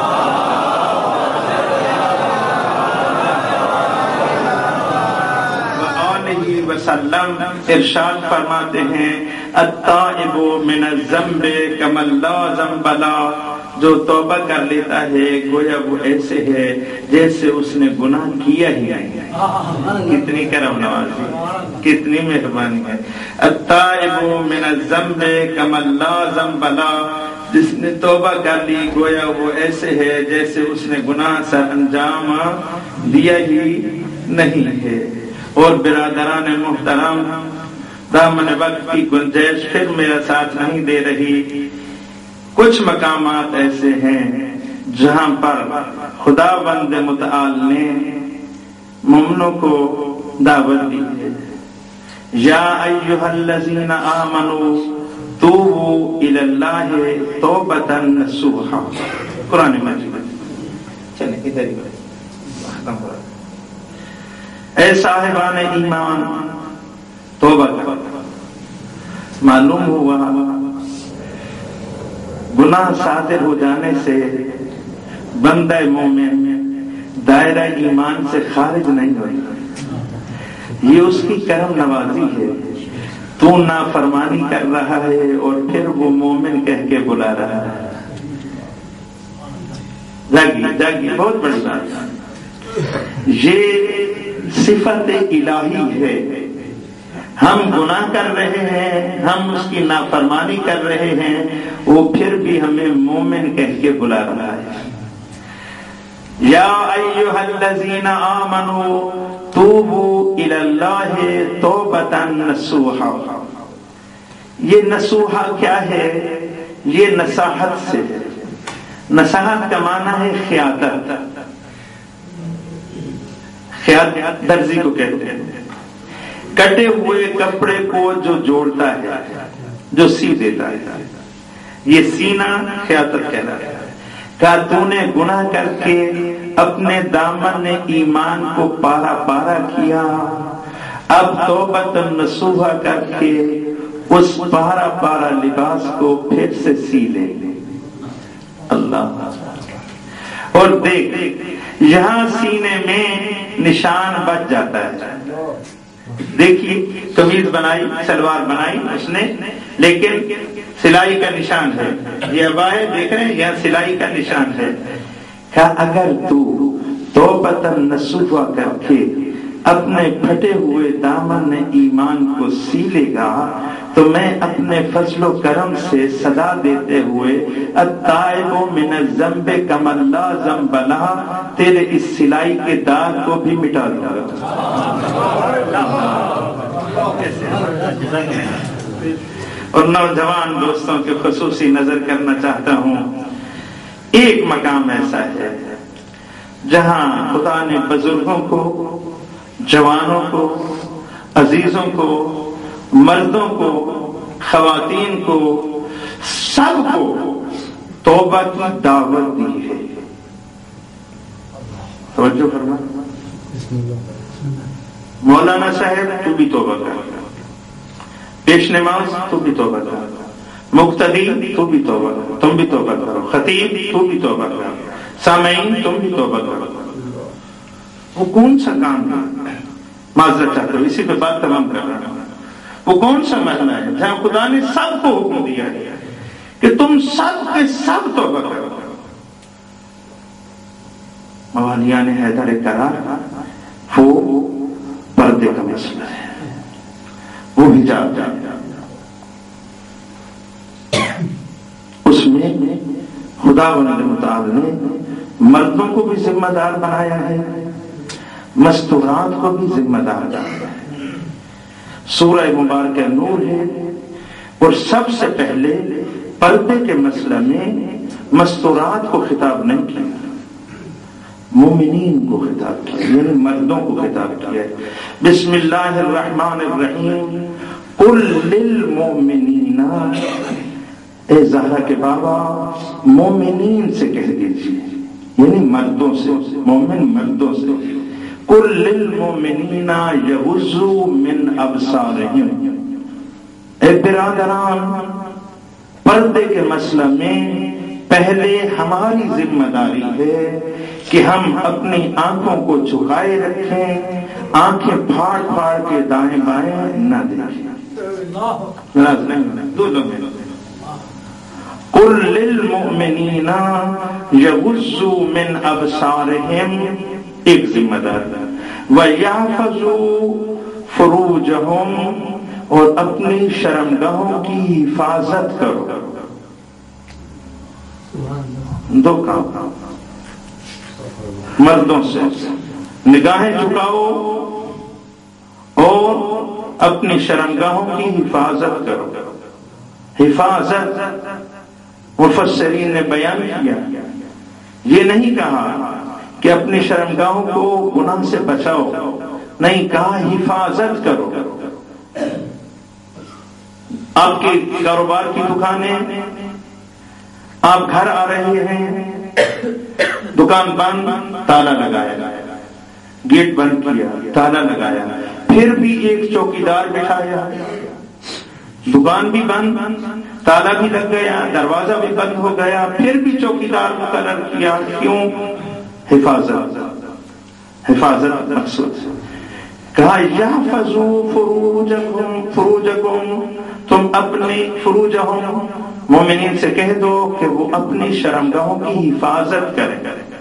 وسلم ارشاد فرماتے ہیں التائب من الذنب کمن لا ذنب لہ، جو توبہ کر لیتا ہے گویا وہ ایسے ہے جیسے اس نے گناہ کیا ہی نہیں۔ کتنی کرم نوازی، کتنی مہربانی ہے۔ التائب من الذنب کمن لا ذنب لہ، جس نے توبہ کر لی گویا وہ ایسے ہے جیسے اس نے گناہ سر انجام دیا ہی نہیں ہے۔ اور برادران محترم، دامن وقت کی گنجائش پھر میرا ساتھ نہیں دے رہی، کچھ مقامات ایسے ہیں جہاں پر خدا بند متعال نے مومنوں کو دعوت دی ہے، یا ایھا الذین آمنوا توبوا الی اللہ توبۃ نصوحا۔ قرآن مجید چلیں ادھر ہی اے صاحبان ایمان، توبہ کرو۔ معلوم ہوا گناہ صادر ہو جانے سے بندہ مومن دائرہ ایمان سے خارج نہیں ہوتا، یہ اس کی کرم نوازی ہے۔ تو نافرمانی کر رہا ہے اور پھر وہ مومن کہہ کے بلا رہا ہے۔ جاگی جاگی بہت بڑی بات، یہ صفت الہی ہے۔ ہم گناہ کر رہے ہیں، ہم اس کی نافرمانی کر رہے ہیں، وہ پھر بھی ہمیں مومن کہہ کے بلا رہا ہے۔ یا ایھا الذین آمنوا توبوا الی اللہ توبۃ نصوحا۔ یہ نصوحا کیا ہے؟ یہ نصاحت سے ہے۔ نصاحت کا معنی ہے خیاطت، خیاطت درزی کو کہتے ہیں، کٹے ہوئے کپڑے کو جو جوڑتا ہے، جو سی دیتا ہے، یہ سینا خیاطت کہلاتا ہے۔ کہا تو نے گناہ کر کے اپنے دامن نے ایمان کو پارا پارا کیا، اب توبۃ نصوحا کر کے اس پارا پارا لباس کو پھر سے سی لے۔ اللہ، اور دیکھ یہاں سینے میں نشان بچ جاتا ہے۔ دیکھیے قمیض بنائی، شلوار بنائی اس نے، لیکن سلائی کا نشان ہے۔ یہ ابائے دیکھ رہے ہیں، یہاں سلائی کا نشان ہے۔ کہا اگر تو توبۃ نصوحا کر کے اپنے پھٹے ہوئے دامن نے ایمان کو سی لے گا تو میں اپنے فضل و کرم سے صدا دیتے ہوئے التائب من الذنب کمن لا ذنب لہ، تیرے اس سلائی کے داغ کو بھی مٹا دوں گا۔ اور نوجوان دوستوں کے خصوصی نظر کرنا چاہتا ہوں، ایک مقام ایسا ہے جہاں خدا نے بزرگوں کو، جوانوں کو، عزیزوں کو، مردوں کو، خواتین کو، سب کو توبہ کی دعوت دی ہے۔ توجہ فرما، مولانا صاحب تو بھی توبہ کر، پیش نماز تو بھی توبہ کر، مقتدی تو بھی توبہ کرو، تم بھی توبہ کرو، خطیب تو بھی توبہ کرو، سامعین تم بھی توبہ کرو۔ وہ کون سا کام ہے؟ معذرت چاہتا ہوں، اسی پہ بات تمام کر رہا ہوں۔ وہ کون سا مرحلہ ہے جہاں خدا نے سب کو حکم دیا ہے کہ تم سب کے سب توبہ کرو؟ موالیان حیدر کرار، وہ پردے کا مسئلہ ہے، وہ حجاب ہے، اس میں خدا بند متعال نے مردوں کو بھی ذمہ دار بنایا ہے، مستورات کو بھی ذمہ دار بنایا ہے۔ سورہ مبارکہ نور ہے، اور سب سے پہلے پردے کے مسئلہ میں مستورات کو خطاب نہیں کیا، مومنین کو خطاب کیا، یعنی مردوں کو خطاب کیا ہے۔ بسم اللہ الرحمن الرحیم قل للمؤمنین، اے زہرا کے بابا مومنین سے کہہ دیجیے، یعنی مردوں سے، مومن مردوں سے، قل للمؤمنین یغضوا من ابصارہم، اے برادران پردے کے مسئلہ میں پہلے ہماری ذمہ داری ہے کہ ہم اپنی آنکھوں کو جھکائے رکھیں، آنکھیں پھاڑ پھاڑ کے دائیں بائیں نہ دیکھیں۔ قل للمؤمنین یغضوا من ابصارہم، ایک ذمہ دار، وَيَحْفَظُوا فُرُوجَهُمْ، اور اپنی شرمگاہوں کی حفاظت کرو۔ دو کام مردوں سے، نگاہیں جھکاؤ اور اپنی شرمگاہوں کی حفاظت کرو۔ حفاظت مفسرین نے بیان کیا، یہ نہیں کہا کہ اپنی شرمگاہوں کو گناہ سے بچاؤ، نہیں کہا حفاظت کرو۔ آپ کی کاروبار کی دکانیں، آپ گھر آ رہے ہیں، دکان بند، تالا لگایا، گیٹ بند کیا، تالا لگایا، پھر بھی ایک چوکیدار بٹھایا، دکان بھی بند، تالا بھی لگ گیا، دروازہ بھی بند ہو گیا، پھر بھی چوکیدار مقرر کیا. کیوں؟ حفاظت. حفاظت مقصود. کہا یحفظوا فروجکم فروجکم، تم اپنی فروجہم، مومنین سے کہہ دو کہ وہ اپنی شرمگاہوں کی حفاظت کریں.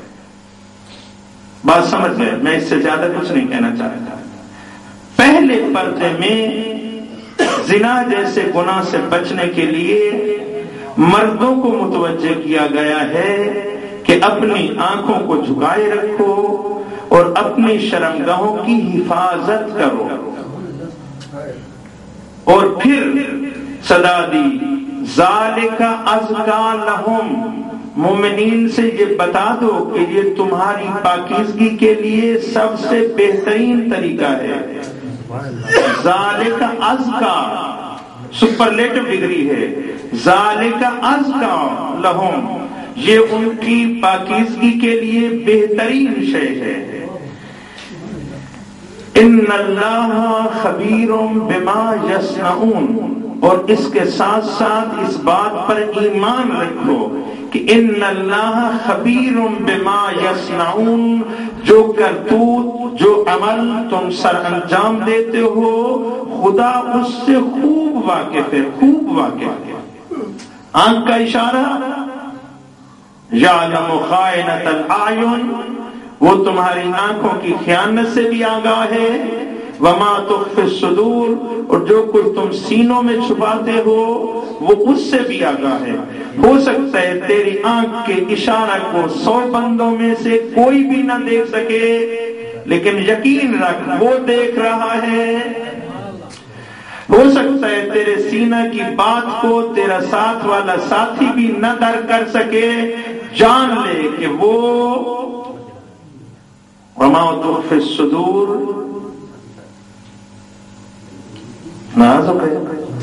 بات سمجھ گئے؟ میں اس سے زیادہ کچھ نہیں کہنا چاہتا. پہلے پردے میں زنا جیسے گناہ سے بچنے کے لیے مردوں کو متوجہ کیا گیا ہے کہ اپنی آنکھوں کو جھکائے رکھو اور اپنی شرمگاہوں کی حفاظت کرو. اور پھر صدا دی ذالک ازکا لہم، مومنین سے یہ بتا دو کہ یہ تمہاری پاکیزگی کے لیے سب سے بہترین طریقہ ہے. ذالک ازکا سپرلیٹو ڈگری ہے. ذالک ازکا لہم، یہ ان کی پاکیزگی کے لیے بہترین شے ہے. ان اللہ خبیر بما یصنعون، اور اس کے ساتھ ساتھ اس بات پر ایمان رکھو کہ ان اللہ خبیر بما یصنعون، جو کرتوت جو عمل تم سر انجام دیتے ہو خدا اس سے خوب واقف ہے، خوب واقف ہے. آنکھ کا اشارہ یعلم خائنۃ الاعین، وہ تمہاری آنکھوں کی خیانت سے بھی آگاہ ہے. وما تخفی الصدور، اور جو کچھ تم سینوں میں چھپاتے ہو وہ اس سے بھی آگاہ ہے. ہو سکتا ہے تیری آنکھ کے اشارہ کو سو بندوں میں سے کوئی بھی نہ دیکھ سکے، لیکن یقین رکھ وہ دیکھ رہا ہے. ہو سکتا ہے تیرے سینہ کی بات کو تیرا ساتھ والا ساتھی بھی نہ درک کر سکے، جان لے کہ وہ وما تخفی الصدور. ناراض ہو گئے؟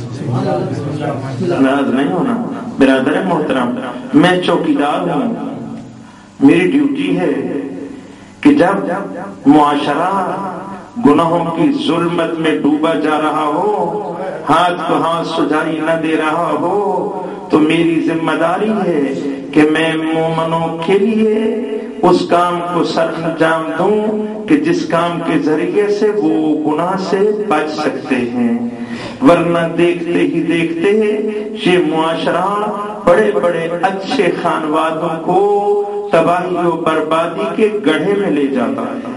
ناراض نہیں ہونا. برادر محترم، میں چوکیدار ہوں، میری ڈیوٹی ہے کہ جب معاشرہ گناہوں کی ظلمت میں ڈوبا جا رہا ہو، ہاتھ کو ہاتھ سجائی نہ دے رہا ہو، تو میری ذمہ داری ہے کہ میں مومنوں کے لیے اس کام کو سر انجام دوں کہ جس کام کے ذریعے سے وہ گناہ سے بچ سکتے ہیں. ورنہ دیکھتے ہی دیکھتے یہ معاشرہ بڑے بڑے اچھے خانوادوں کو تباہی و بربادی کے گڑھے میں لے جاتا ہے.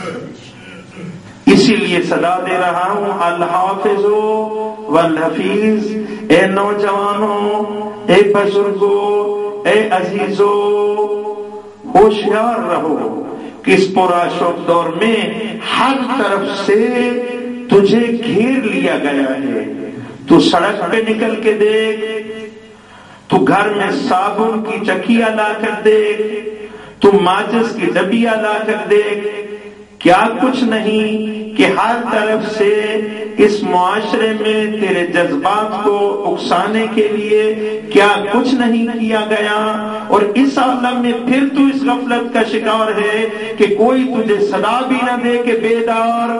اسی لیے صدا دے رہا ہوں الحافظ والحفیظ، اے نوجوانوں، اے بزرگوں، اے عزیزوں، ہوشیار رہو کہ اس پرآشوب دور میں ہر طرف سے تجھے گھیر لیا گیا ہے. تو سڑک پہ نکل کے دیکھ، تو گھر میں صابن کی چکیا لا کر دیکھ، تو ماچس کی ڈبیا لا کر دیکھ، کیا کچھ نہیں کہ ہر طرف سے اس معاشرے میں تیرے جذبات کو اکسانے کے لیے کیا کچھ نہیں کیا گیا. اور اس عالم میں پھر تو اس غفلت کا شکار ہے کہ کوئی تجھے صدا بھی نہ دے کہ بیدار.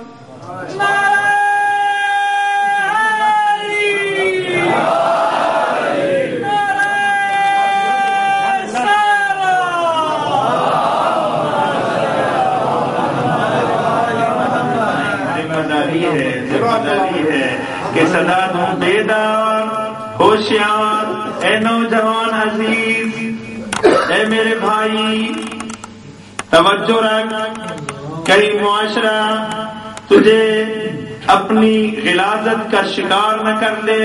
کہ صدا دوں بیدار، ہوشیار، اے نوجوان عزیز، اے میرے بھائی، توجہ رکھ. کئی معاشرہ تجھے اپنی غلاظت کا شکار نہ کر لے.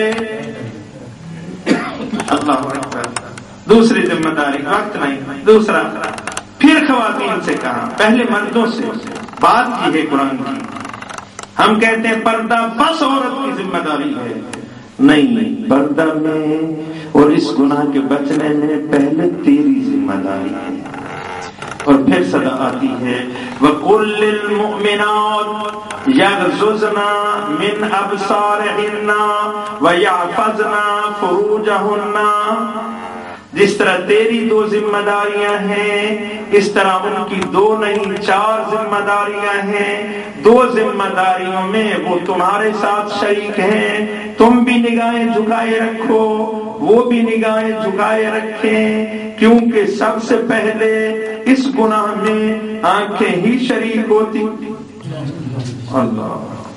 اللہ اکبر. دوسری ذمہ داری، وقت نہیں. دوسرا پھر خواتین سے کہا، پہلے مردوں سے بات کی ہے قرآن کی. ہم کہتے ہیں پردہ بس عورت کی ذمہ داری ہے. نہیں، پردہ میں اور اس گناہ کے بچنے میں پہلے تیری ذمہ داری ہے. اور پھر صدا آتی ہے وَقُلْ لِلْمُؤْمِنَاتِ يَغْضُضْنَ مِنْ أَبْصَارِهِنَّ وَيَحْفَظْنَ فُرُوجَهُنَّ. جس طرح تیری دو ذمہ داریاں ہیں اس طرح ان کی دو نہیں چار ذمہ داریاں ہیں. دو ذمہ داریوں میں وہ تمہارے ساتھ شریک ہیں. تم بھی نگاہیں جھکائے رکھو وہ بھی نگاہیں جھکائے رکھیں کیونکہ سب سے پہلے اس گناہ میں آنکھیں ہی شریک ہوتی. اللہ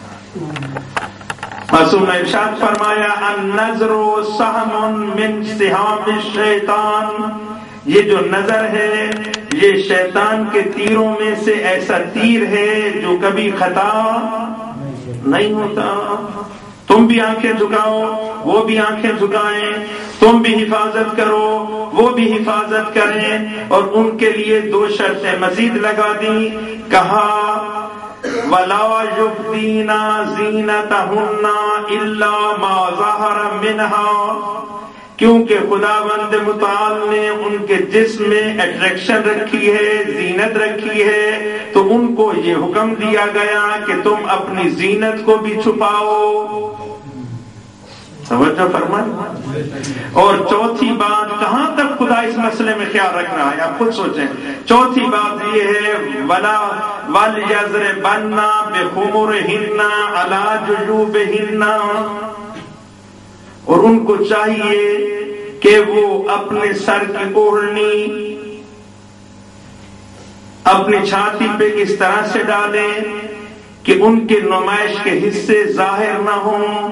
معصوم نے ارشاد فرمایا النظر سہم من سہام الشیطان. یہ جو نظر ہے یہ شیطان کے تیروں میں سے ایسا تیر ہے جو کبھی خطا نہیں ہوتا. تم بھی آنکھیں جھکاؤ وہ بھی آنکھیں جھکائیں. تم بھی حفاظت کرو وہ بھی حفاظت کریں. اور ان کے لیے دو شرطیں مزید لگا دیں. کہا وَلَا يُبْدِينَ زِينَتَهُنَّ إِلَّا مَا ظَهَرَ مِنْهَا. کیونکہ خداوند متعال نے ان کے جسم میں اٹریکشن رکھی ہے زینت رکھی ہے تو ان کو یہ حکم دیا گیا کہ تم اپنی زینت کو بھی چھپاؤ. توجہ فرمائیں. اور چوتھی بات کہاں تک خدا اس مسئلے میں خیال رکھ رہا ہے آپ خود سوچیں. چوتھی بات یہ ہے ولا وَلْيَضْرِبَنَّ بِخُمُرِهِنَّ عَلَى جُيُوبِهِنَّ. اور ان کو چاہیے کہ وہ اپنے سر کی اوڑھنی اپنی چھاتی پہ اس طرح سے ڈالیں کہ ان کے نمائش کے حصے ظاہر نہ ہوں.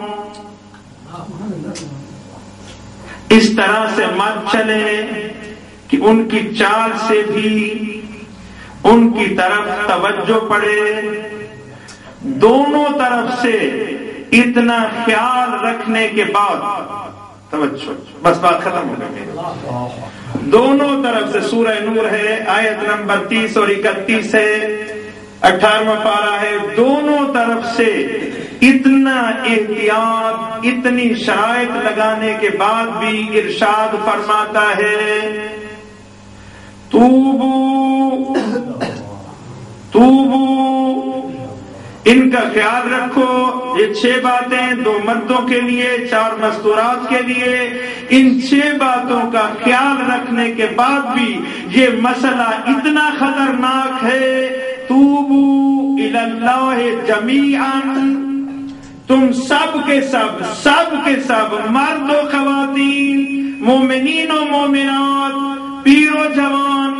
اس طرح سے مت چلیں کہ ان کی چال سے بھی ان کی طرف توجہ پڑے. دونوں طرف سے اتنا خیال رکھنے کے بعد توجہ بس بات ختم ہو گئی. دونوں طرف سے سورہ نور ہے آیت نمبر تیس اور اکتیس ہے اٹھارہواں پارہ ہے. دونوں طرف سے اتنا احتیاط اتنی شرائط لگانے کے بعد بھی ارشاد فرماتا ہے توبو توبو. ان کا خیال رکھو. یہ چھ باتیں دو مردوں کے لیے چار مستورات کے لیے. ان چھ باتوں کا خیال رکھنے کے بعد بھی یہ مسئلہ اتنا خطرناک ہے. توبو الی اللہ جمیعا. تم سب کے سب سب کے سب مرد و خواتین مومنین و مومنات پیر و جوان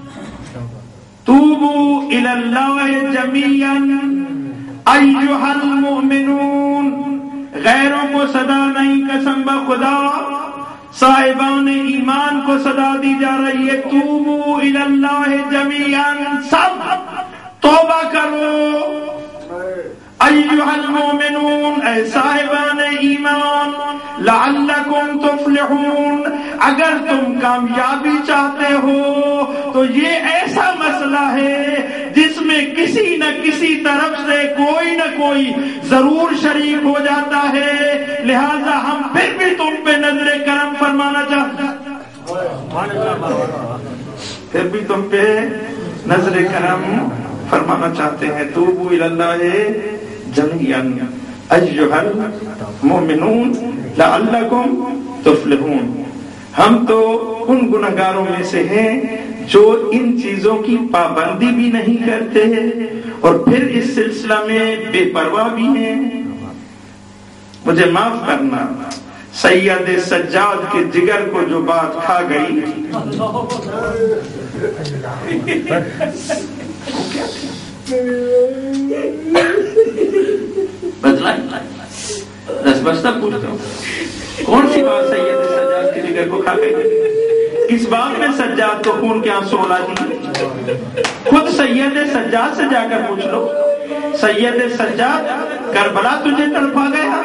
توبو الی اللہ جمیعا ایھا المؤمنون. غیروں کو صدا نہیں قسم بخدا صاحبان ایمان کو صدا دی جا رہی ہے. توبو الی اللہ جمیعا. سب توبہ کرو. ایھا المؤمنون اے صاحبان ایمان لعلکم تفلحون. اگر تم کامیابی چاہتے ہو تو یہ ایسا مسئلہ ہے جس میں کسی نہ کسی طرف سے کوئی نہ کوئی ضرور شریک ہو جاتا ہے. لہذا ہم پھر بھی تم پہ نظر کرم فرمانا چاہتے ہیں پھر بھی تم پہ نظر کرم فرمانا چاہتے ہیں. توبوا الی اللہ جمیعا ایھا المؤمنون لعلکم تفلحون. ہم تو ان گنہگاروں میں سے ہیں جو ان چیزوں کی پابندی بھی نہیں کرتے اور پھر اس سلسلہ میں بے پرواہ بھی ہیں. مجھے معاف کرنا سید سجاد کے جگر کو جو بات کھا گئی دس بستہ پوچھتا ہوں کون سی بات سید سجاد کے جگر کو کھا گئی؟ اس بات میں سجاد کو خون کے آنسو رلا دی. خود سید سجاد سے جا کر پوچھ لو. سید سجاد کربلا تجھے تڑپا گیا؟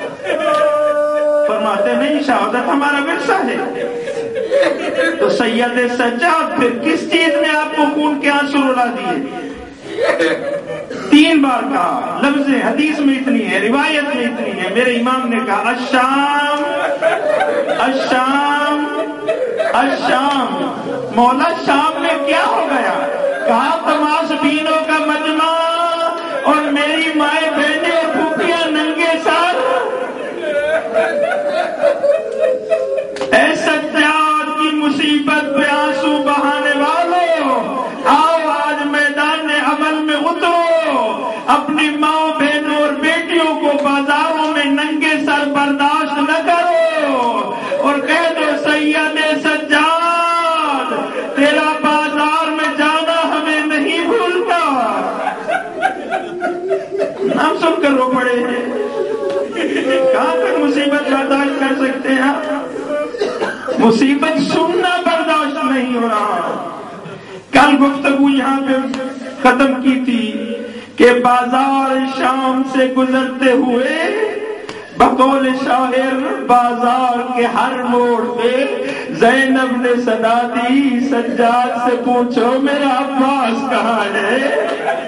فرماتے نہیں شہادت ہمارا ورثہ ہے. تو سید سجاد پھر کس چیز نے آپ کو خون کے آنسو رلا دیے؟ تین بار کہا. لفظ حدیث میں اتنی ہے روایت میں اتنی ہے. میرے امام نے کہا الشام الشام الشام. مولا شام میں کیا ہو گیا؟ کہا تماش بینوں کا مجمع اور میری مائیں بہنیں اور پھوپھیاں ننگے سر. اے سجاد کی سن کر رو پڑے ہیں. کہاں تک مصیبت برداشت کر سکتے ہیں آپ؟ مصیبت سننا برداشت نہیں ہو رہا. کل گفتگو یہاں پہ ختم کی تھی کہ بازار شام سے گزرتے ہوئے بقول شاعر بازار کے ہر موڑ پہ زینب نے صدا دی سجاد سے پوچھو میرا عباس کہاں ہے.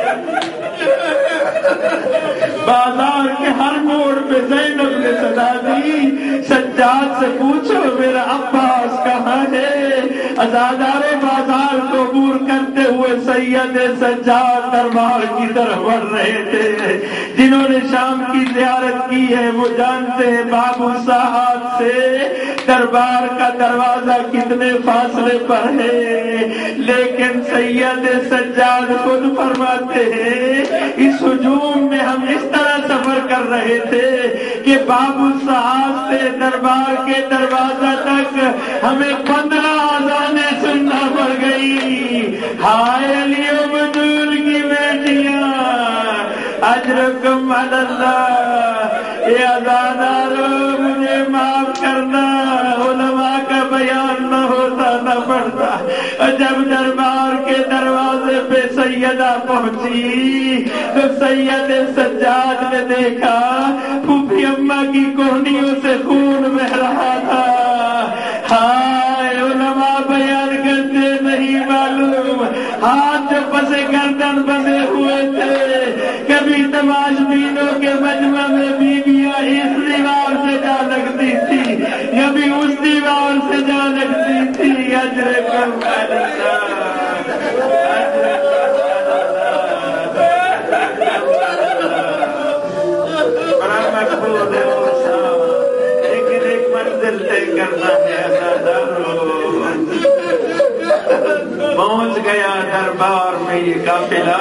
بازار کے ہر موڑ پہ زینب نے صدا دی سجاد سے پوچھو میرا عباس کہاں ہے. عزادار بازار کو عبور کرتے ہوئے سید سجاد دربار کی طرف بڑھ رہے تھے. جنہوں نے شام کی زیارت کی ہے وہ جانتے ہیں بابو صاحب سے دربار کا دروازہ کتنے فاصلے پر ہے. لیکن سید سجاد خود فرماتے ہیں اس ہجوم میں ہم اس طرح سفر کر رہے تھے کہ بابو صاحب سے دربار کے دروازہ تک ہمیں پندرہ اذانیں سننا پڑ گئی. ہائے علی و بدول کی بیٹیاں اجرکم علی اللہ. اے عزادارو مجھے معاف کرنا علماء کا بیان نہ ہوتا نہ پڑتا. جب دربار کے دروازے پہ سیدہ پہنچی تو سید سجاد نے دیکھا پھوپھی اماں کی کوہنیوں سے خون بہ رہا تھا. ہائے علماء بیان کرتے نہیں معلوم ہاتھ جو پسے گردن بندے ہوئے تھے. کبھی تماش بینوں کے مجمع میں بیویاں اس دیوار سے جا لگتی تھی کبھی اس دیوار سے جا لگتی تھی. اجر کم بڑا مقبول ہے لیکن ایک منزل طے کرنا ہے. پہنچ گیا دربار میں یہ قافلہ.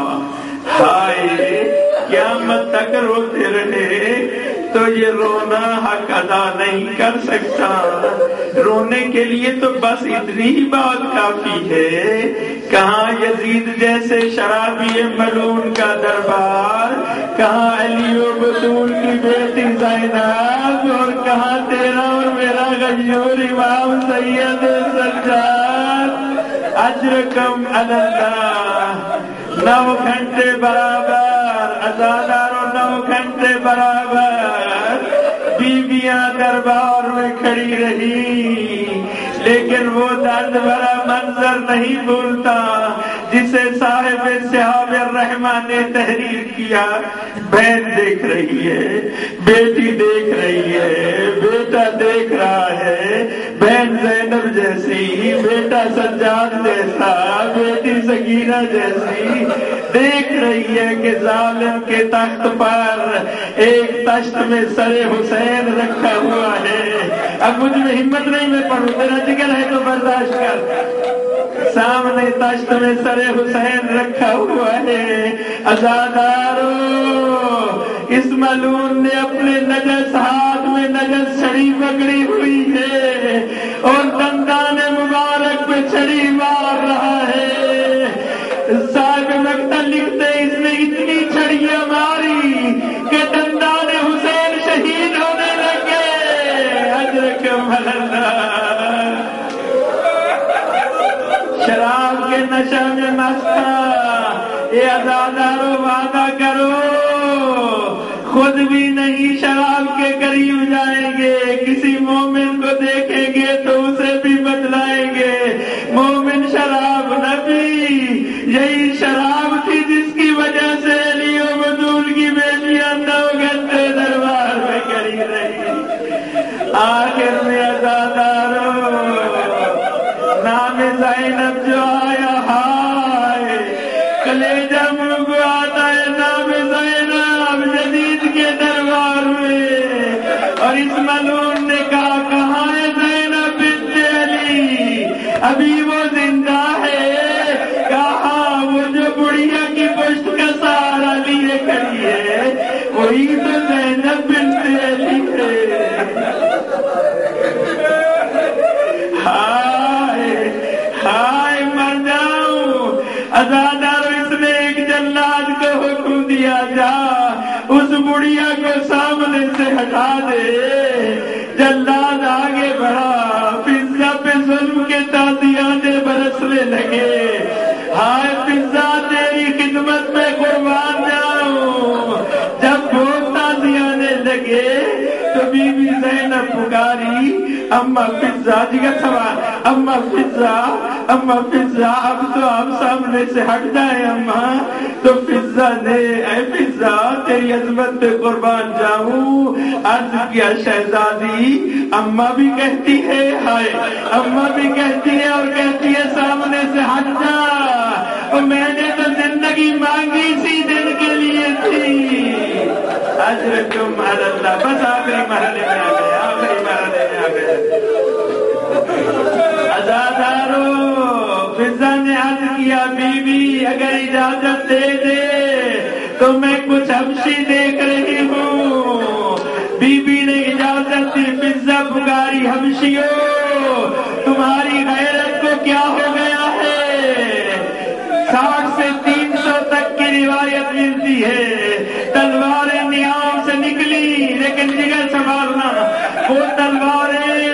ہائے قیامت تک روتے رہے تو یہ رونا حق ادا نہیں کر سکتا. رونے کے لیے تو بس اتنی ہی بات کافی ہے. کہاں یزید جیسے شرابی ملعون کا دربار, کہاں علی و بطول کی بیٹی زینب, اور کہاں تیرا اور میرا غیور امام سید سجاد. اجرکم علی اللہ. نو گھنٹے برابر عزاداروں نو گھنٹے برابر بیویاں دربار میں کھڑی رہی. لیکن وہ درد بھرا منظر نہیں بھولتا جسے صاحب صحاب الرحمن نے تحریر کیا. بہن دیکھ رہی ہے, بیٹی دیکھ رہی ہے, بیٹا دیکھ رہا ہے. بہن زینب جیسی, بیٹا سجاد جیسا, بیٹی سکینہ جیسی دیکھ رہی ہے کہ ظالم کے تخت پر ایک تشت میں سر حسین رکھا ہوا ہے. اب مجھ میں ہمت نہیں میں پڑھوں, تیرا جگر ہے تو برداشت کر. سامنے تشت میں سر حسین رکھا ہوا ہے. عزادارو اس ملعون نے اپنے نجس ہاتھ میں نجس چھڑی پکڑی ہوئی ہے اور دندان مبارک پہ چھڑی مار رہا ہے. صاحب مقتل لکھتے اس نے اتنی چھڑیاں ماری کہ دندان حسین شہید ہونے لگے. اجرکم علی اللہ. شراب کے نشہ میں مست. اے عزادارو وعدہ کرو خود بھی نہیں شراب کے قریب جائیں گے. کسی مومن کو دیکھیں گے تو اسے بھی بتلائیں گے. مومن شراب نہ پی. یہی شراب تھی جس کی وجہ سے علی و بدول کی بیٹیاں نو گھنٹے دربار میں کھڑی رہی. آخر میں عزادارو نام زینب جو آیا, ہائے کلیجہ منہ کو آتا ہے نام زینب جدید کے دربار میں. اور اس ملعون نے کہا کہاں ہے زینب بنت علی, ابھی وہ زندہ ہے. کہاں وہ جو بڑھیا کی پشت کا سہارا لیے کھڑی ہے وہی تو زینب بنت علی ہے. ہائے ہائے مر جاؤں. عزادارو اس نے ایک جلاد کو حکم دیا جا اما فضا جگہ سوال اما فضا اما فضا اب تو آپ سامنے سے ہٹ جائے اما. تو فضا نے اے فضا تیری عظمت پہ قربان جاؤں عرض کیا شہزادی اما بھی کہتی ہے ہائے اما بھی کہتی ہے اور کہتی ہے سامنے سے ہٹ جا. اور میں نے تو زندگی مانگی اسی دن کے لیے تھی. اجرکم علی اللہ. بس آخری مرحلے میں آ گئے آخری مرحلے میں آ گئے. عزادارو فضا نے عرض کیا بی بی اگر اجازت دے دے تو میں کچھ حبشی دیکھ رہی ہوں. بی بی نے اجازت دی. فضا پکاری حبشیوں تمہاری غیرت کو کیا ہو گیا ہے. ساٹھ سے تین سو تک کی روایت ملتی ہے تلواریں نیام سے نکلی لیکن جگر سنبھالنا وہ تلواریں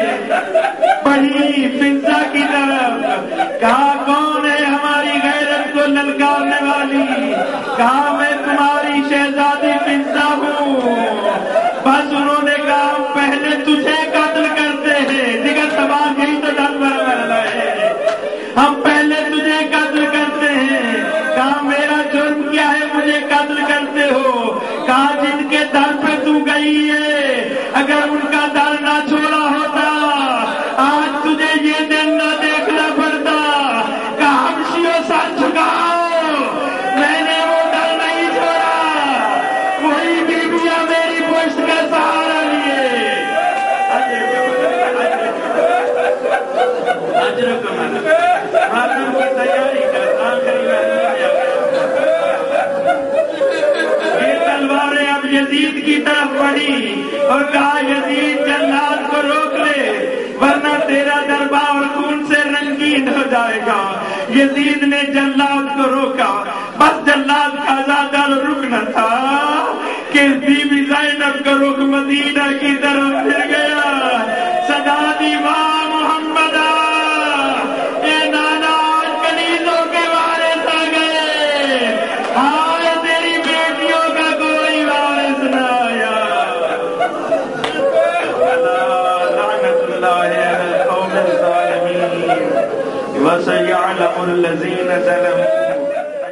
بڑھی فضا کی طرف. کہا کون ہے ہماری غیرت کو للکارنے والی. کہا میں تمہاری شہزادی فضا ہوں. بس انہوں نے کہا ہم پہلے تجھے قتل کرتے ہیں. جگر سوال یہی تو ڈر مرحلہ ہے. ہم پہلے تجھے قتل کرتے ہیں. کہا میرا جرم کیا ہے مجھے قتل کرتے ہو. کہا جن کے در پہ تو گئی ہے اگر ان کا در نہ چھوڑا ہوتا آج تجھے یہ دن نہ دیکھنا پڑتا. کہا حبشیوں سر جھکاؤ میں نے وہ در نہیں چھوڑا. وہی بیویاں میری پشت کا سہارا لیے. ماتم کی تیاری کر آخری یہ تلواریں اب یزید کی طرف بڑھی اور کہا یزید جلاد کو روک لے ورنہ تیرا دربار خون سے رنگین ہو جائے گا. یزید نے جلاد کو روکا. بس جلاد کا زیادہ رک نہ تھا کہ بی بی زینب کا رخ مدینہ کی طرف پھر گیا. صدا دی واہ محمد اے نانا کنیزوں کے وارث آ گئے. ہائے تیری بیٹیوں کا کوئی وارث نہ آیا. لعنت اللہ علی القوم الظالمین وسيعلم الذين ظلموا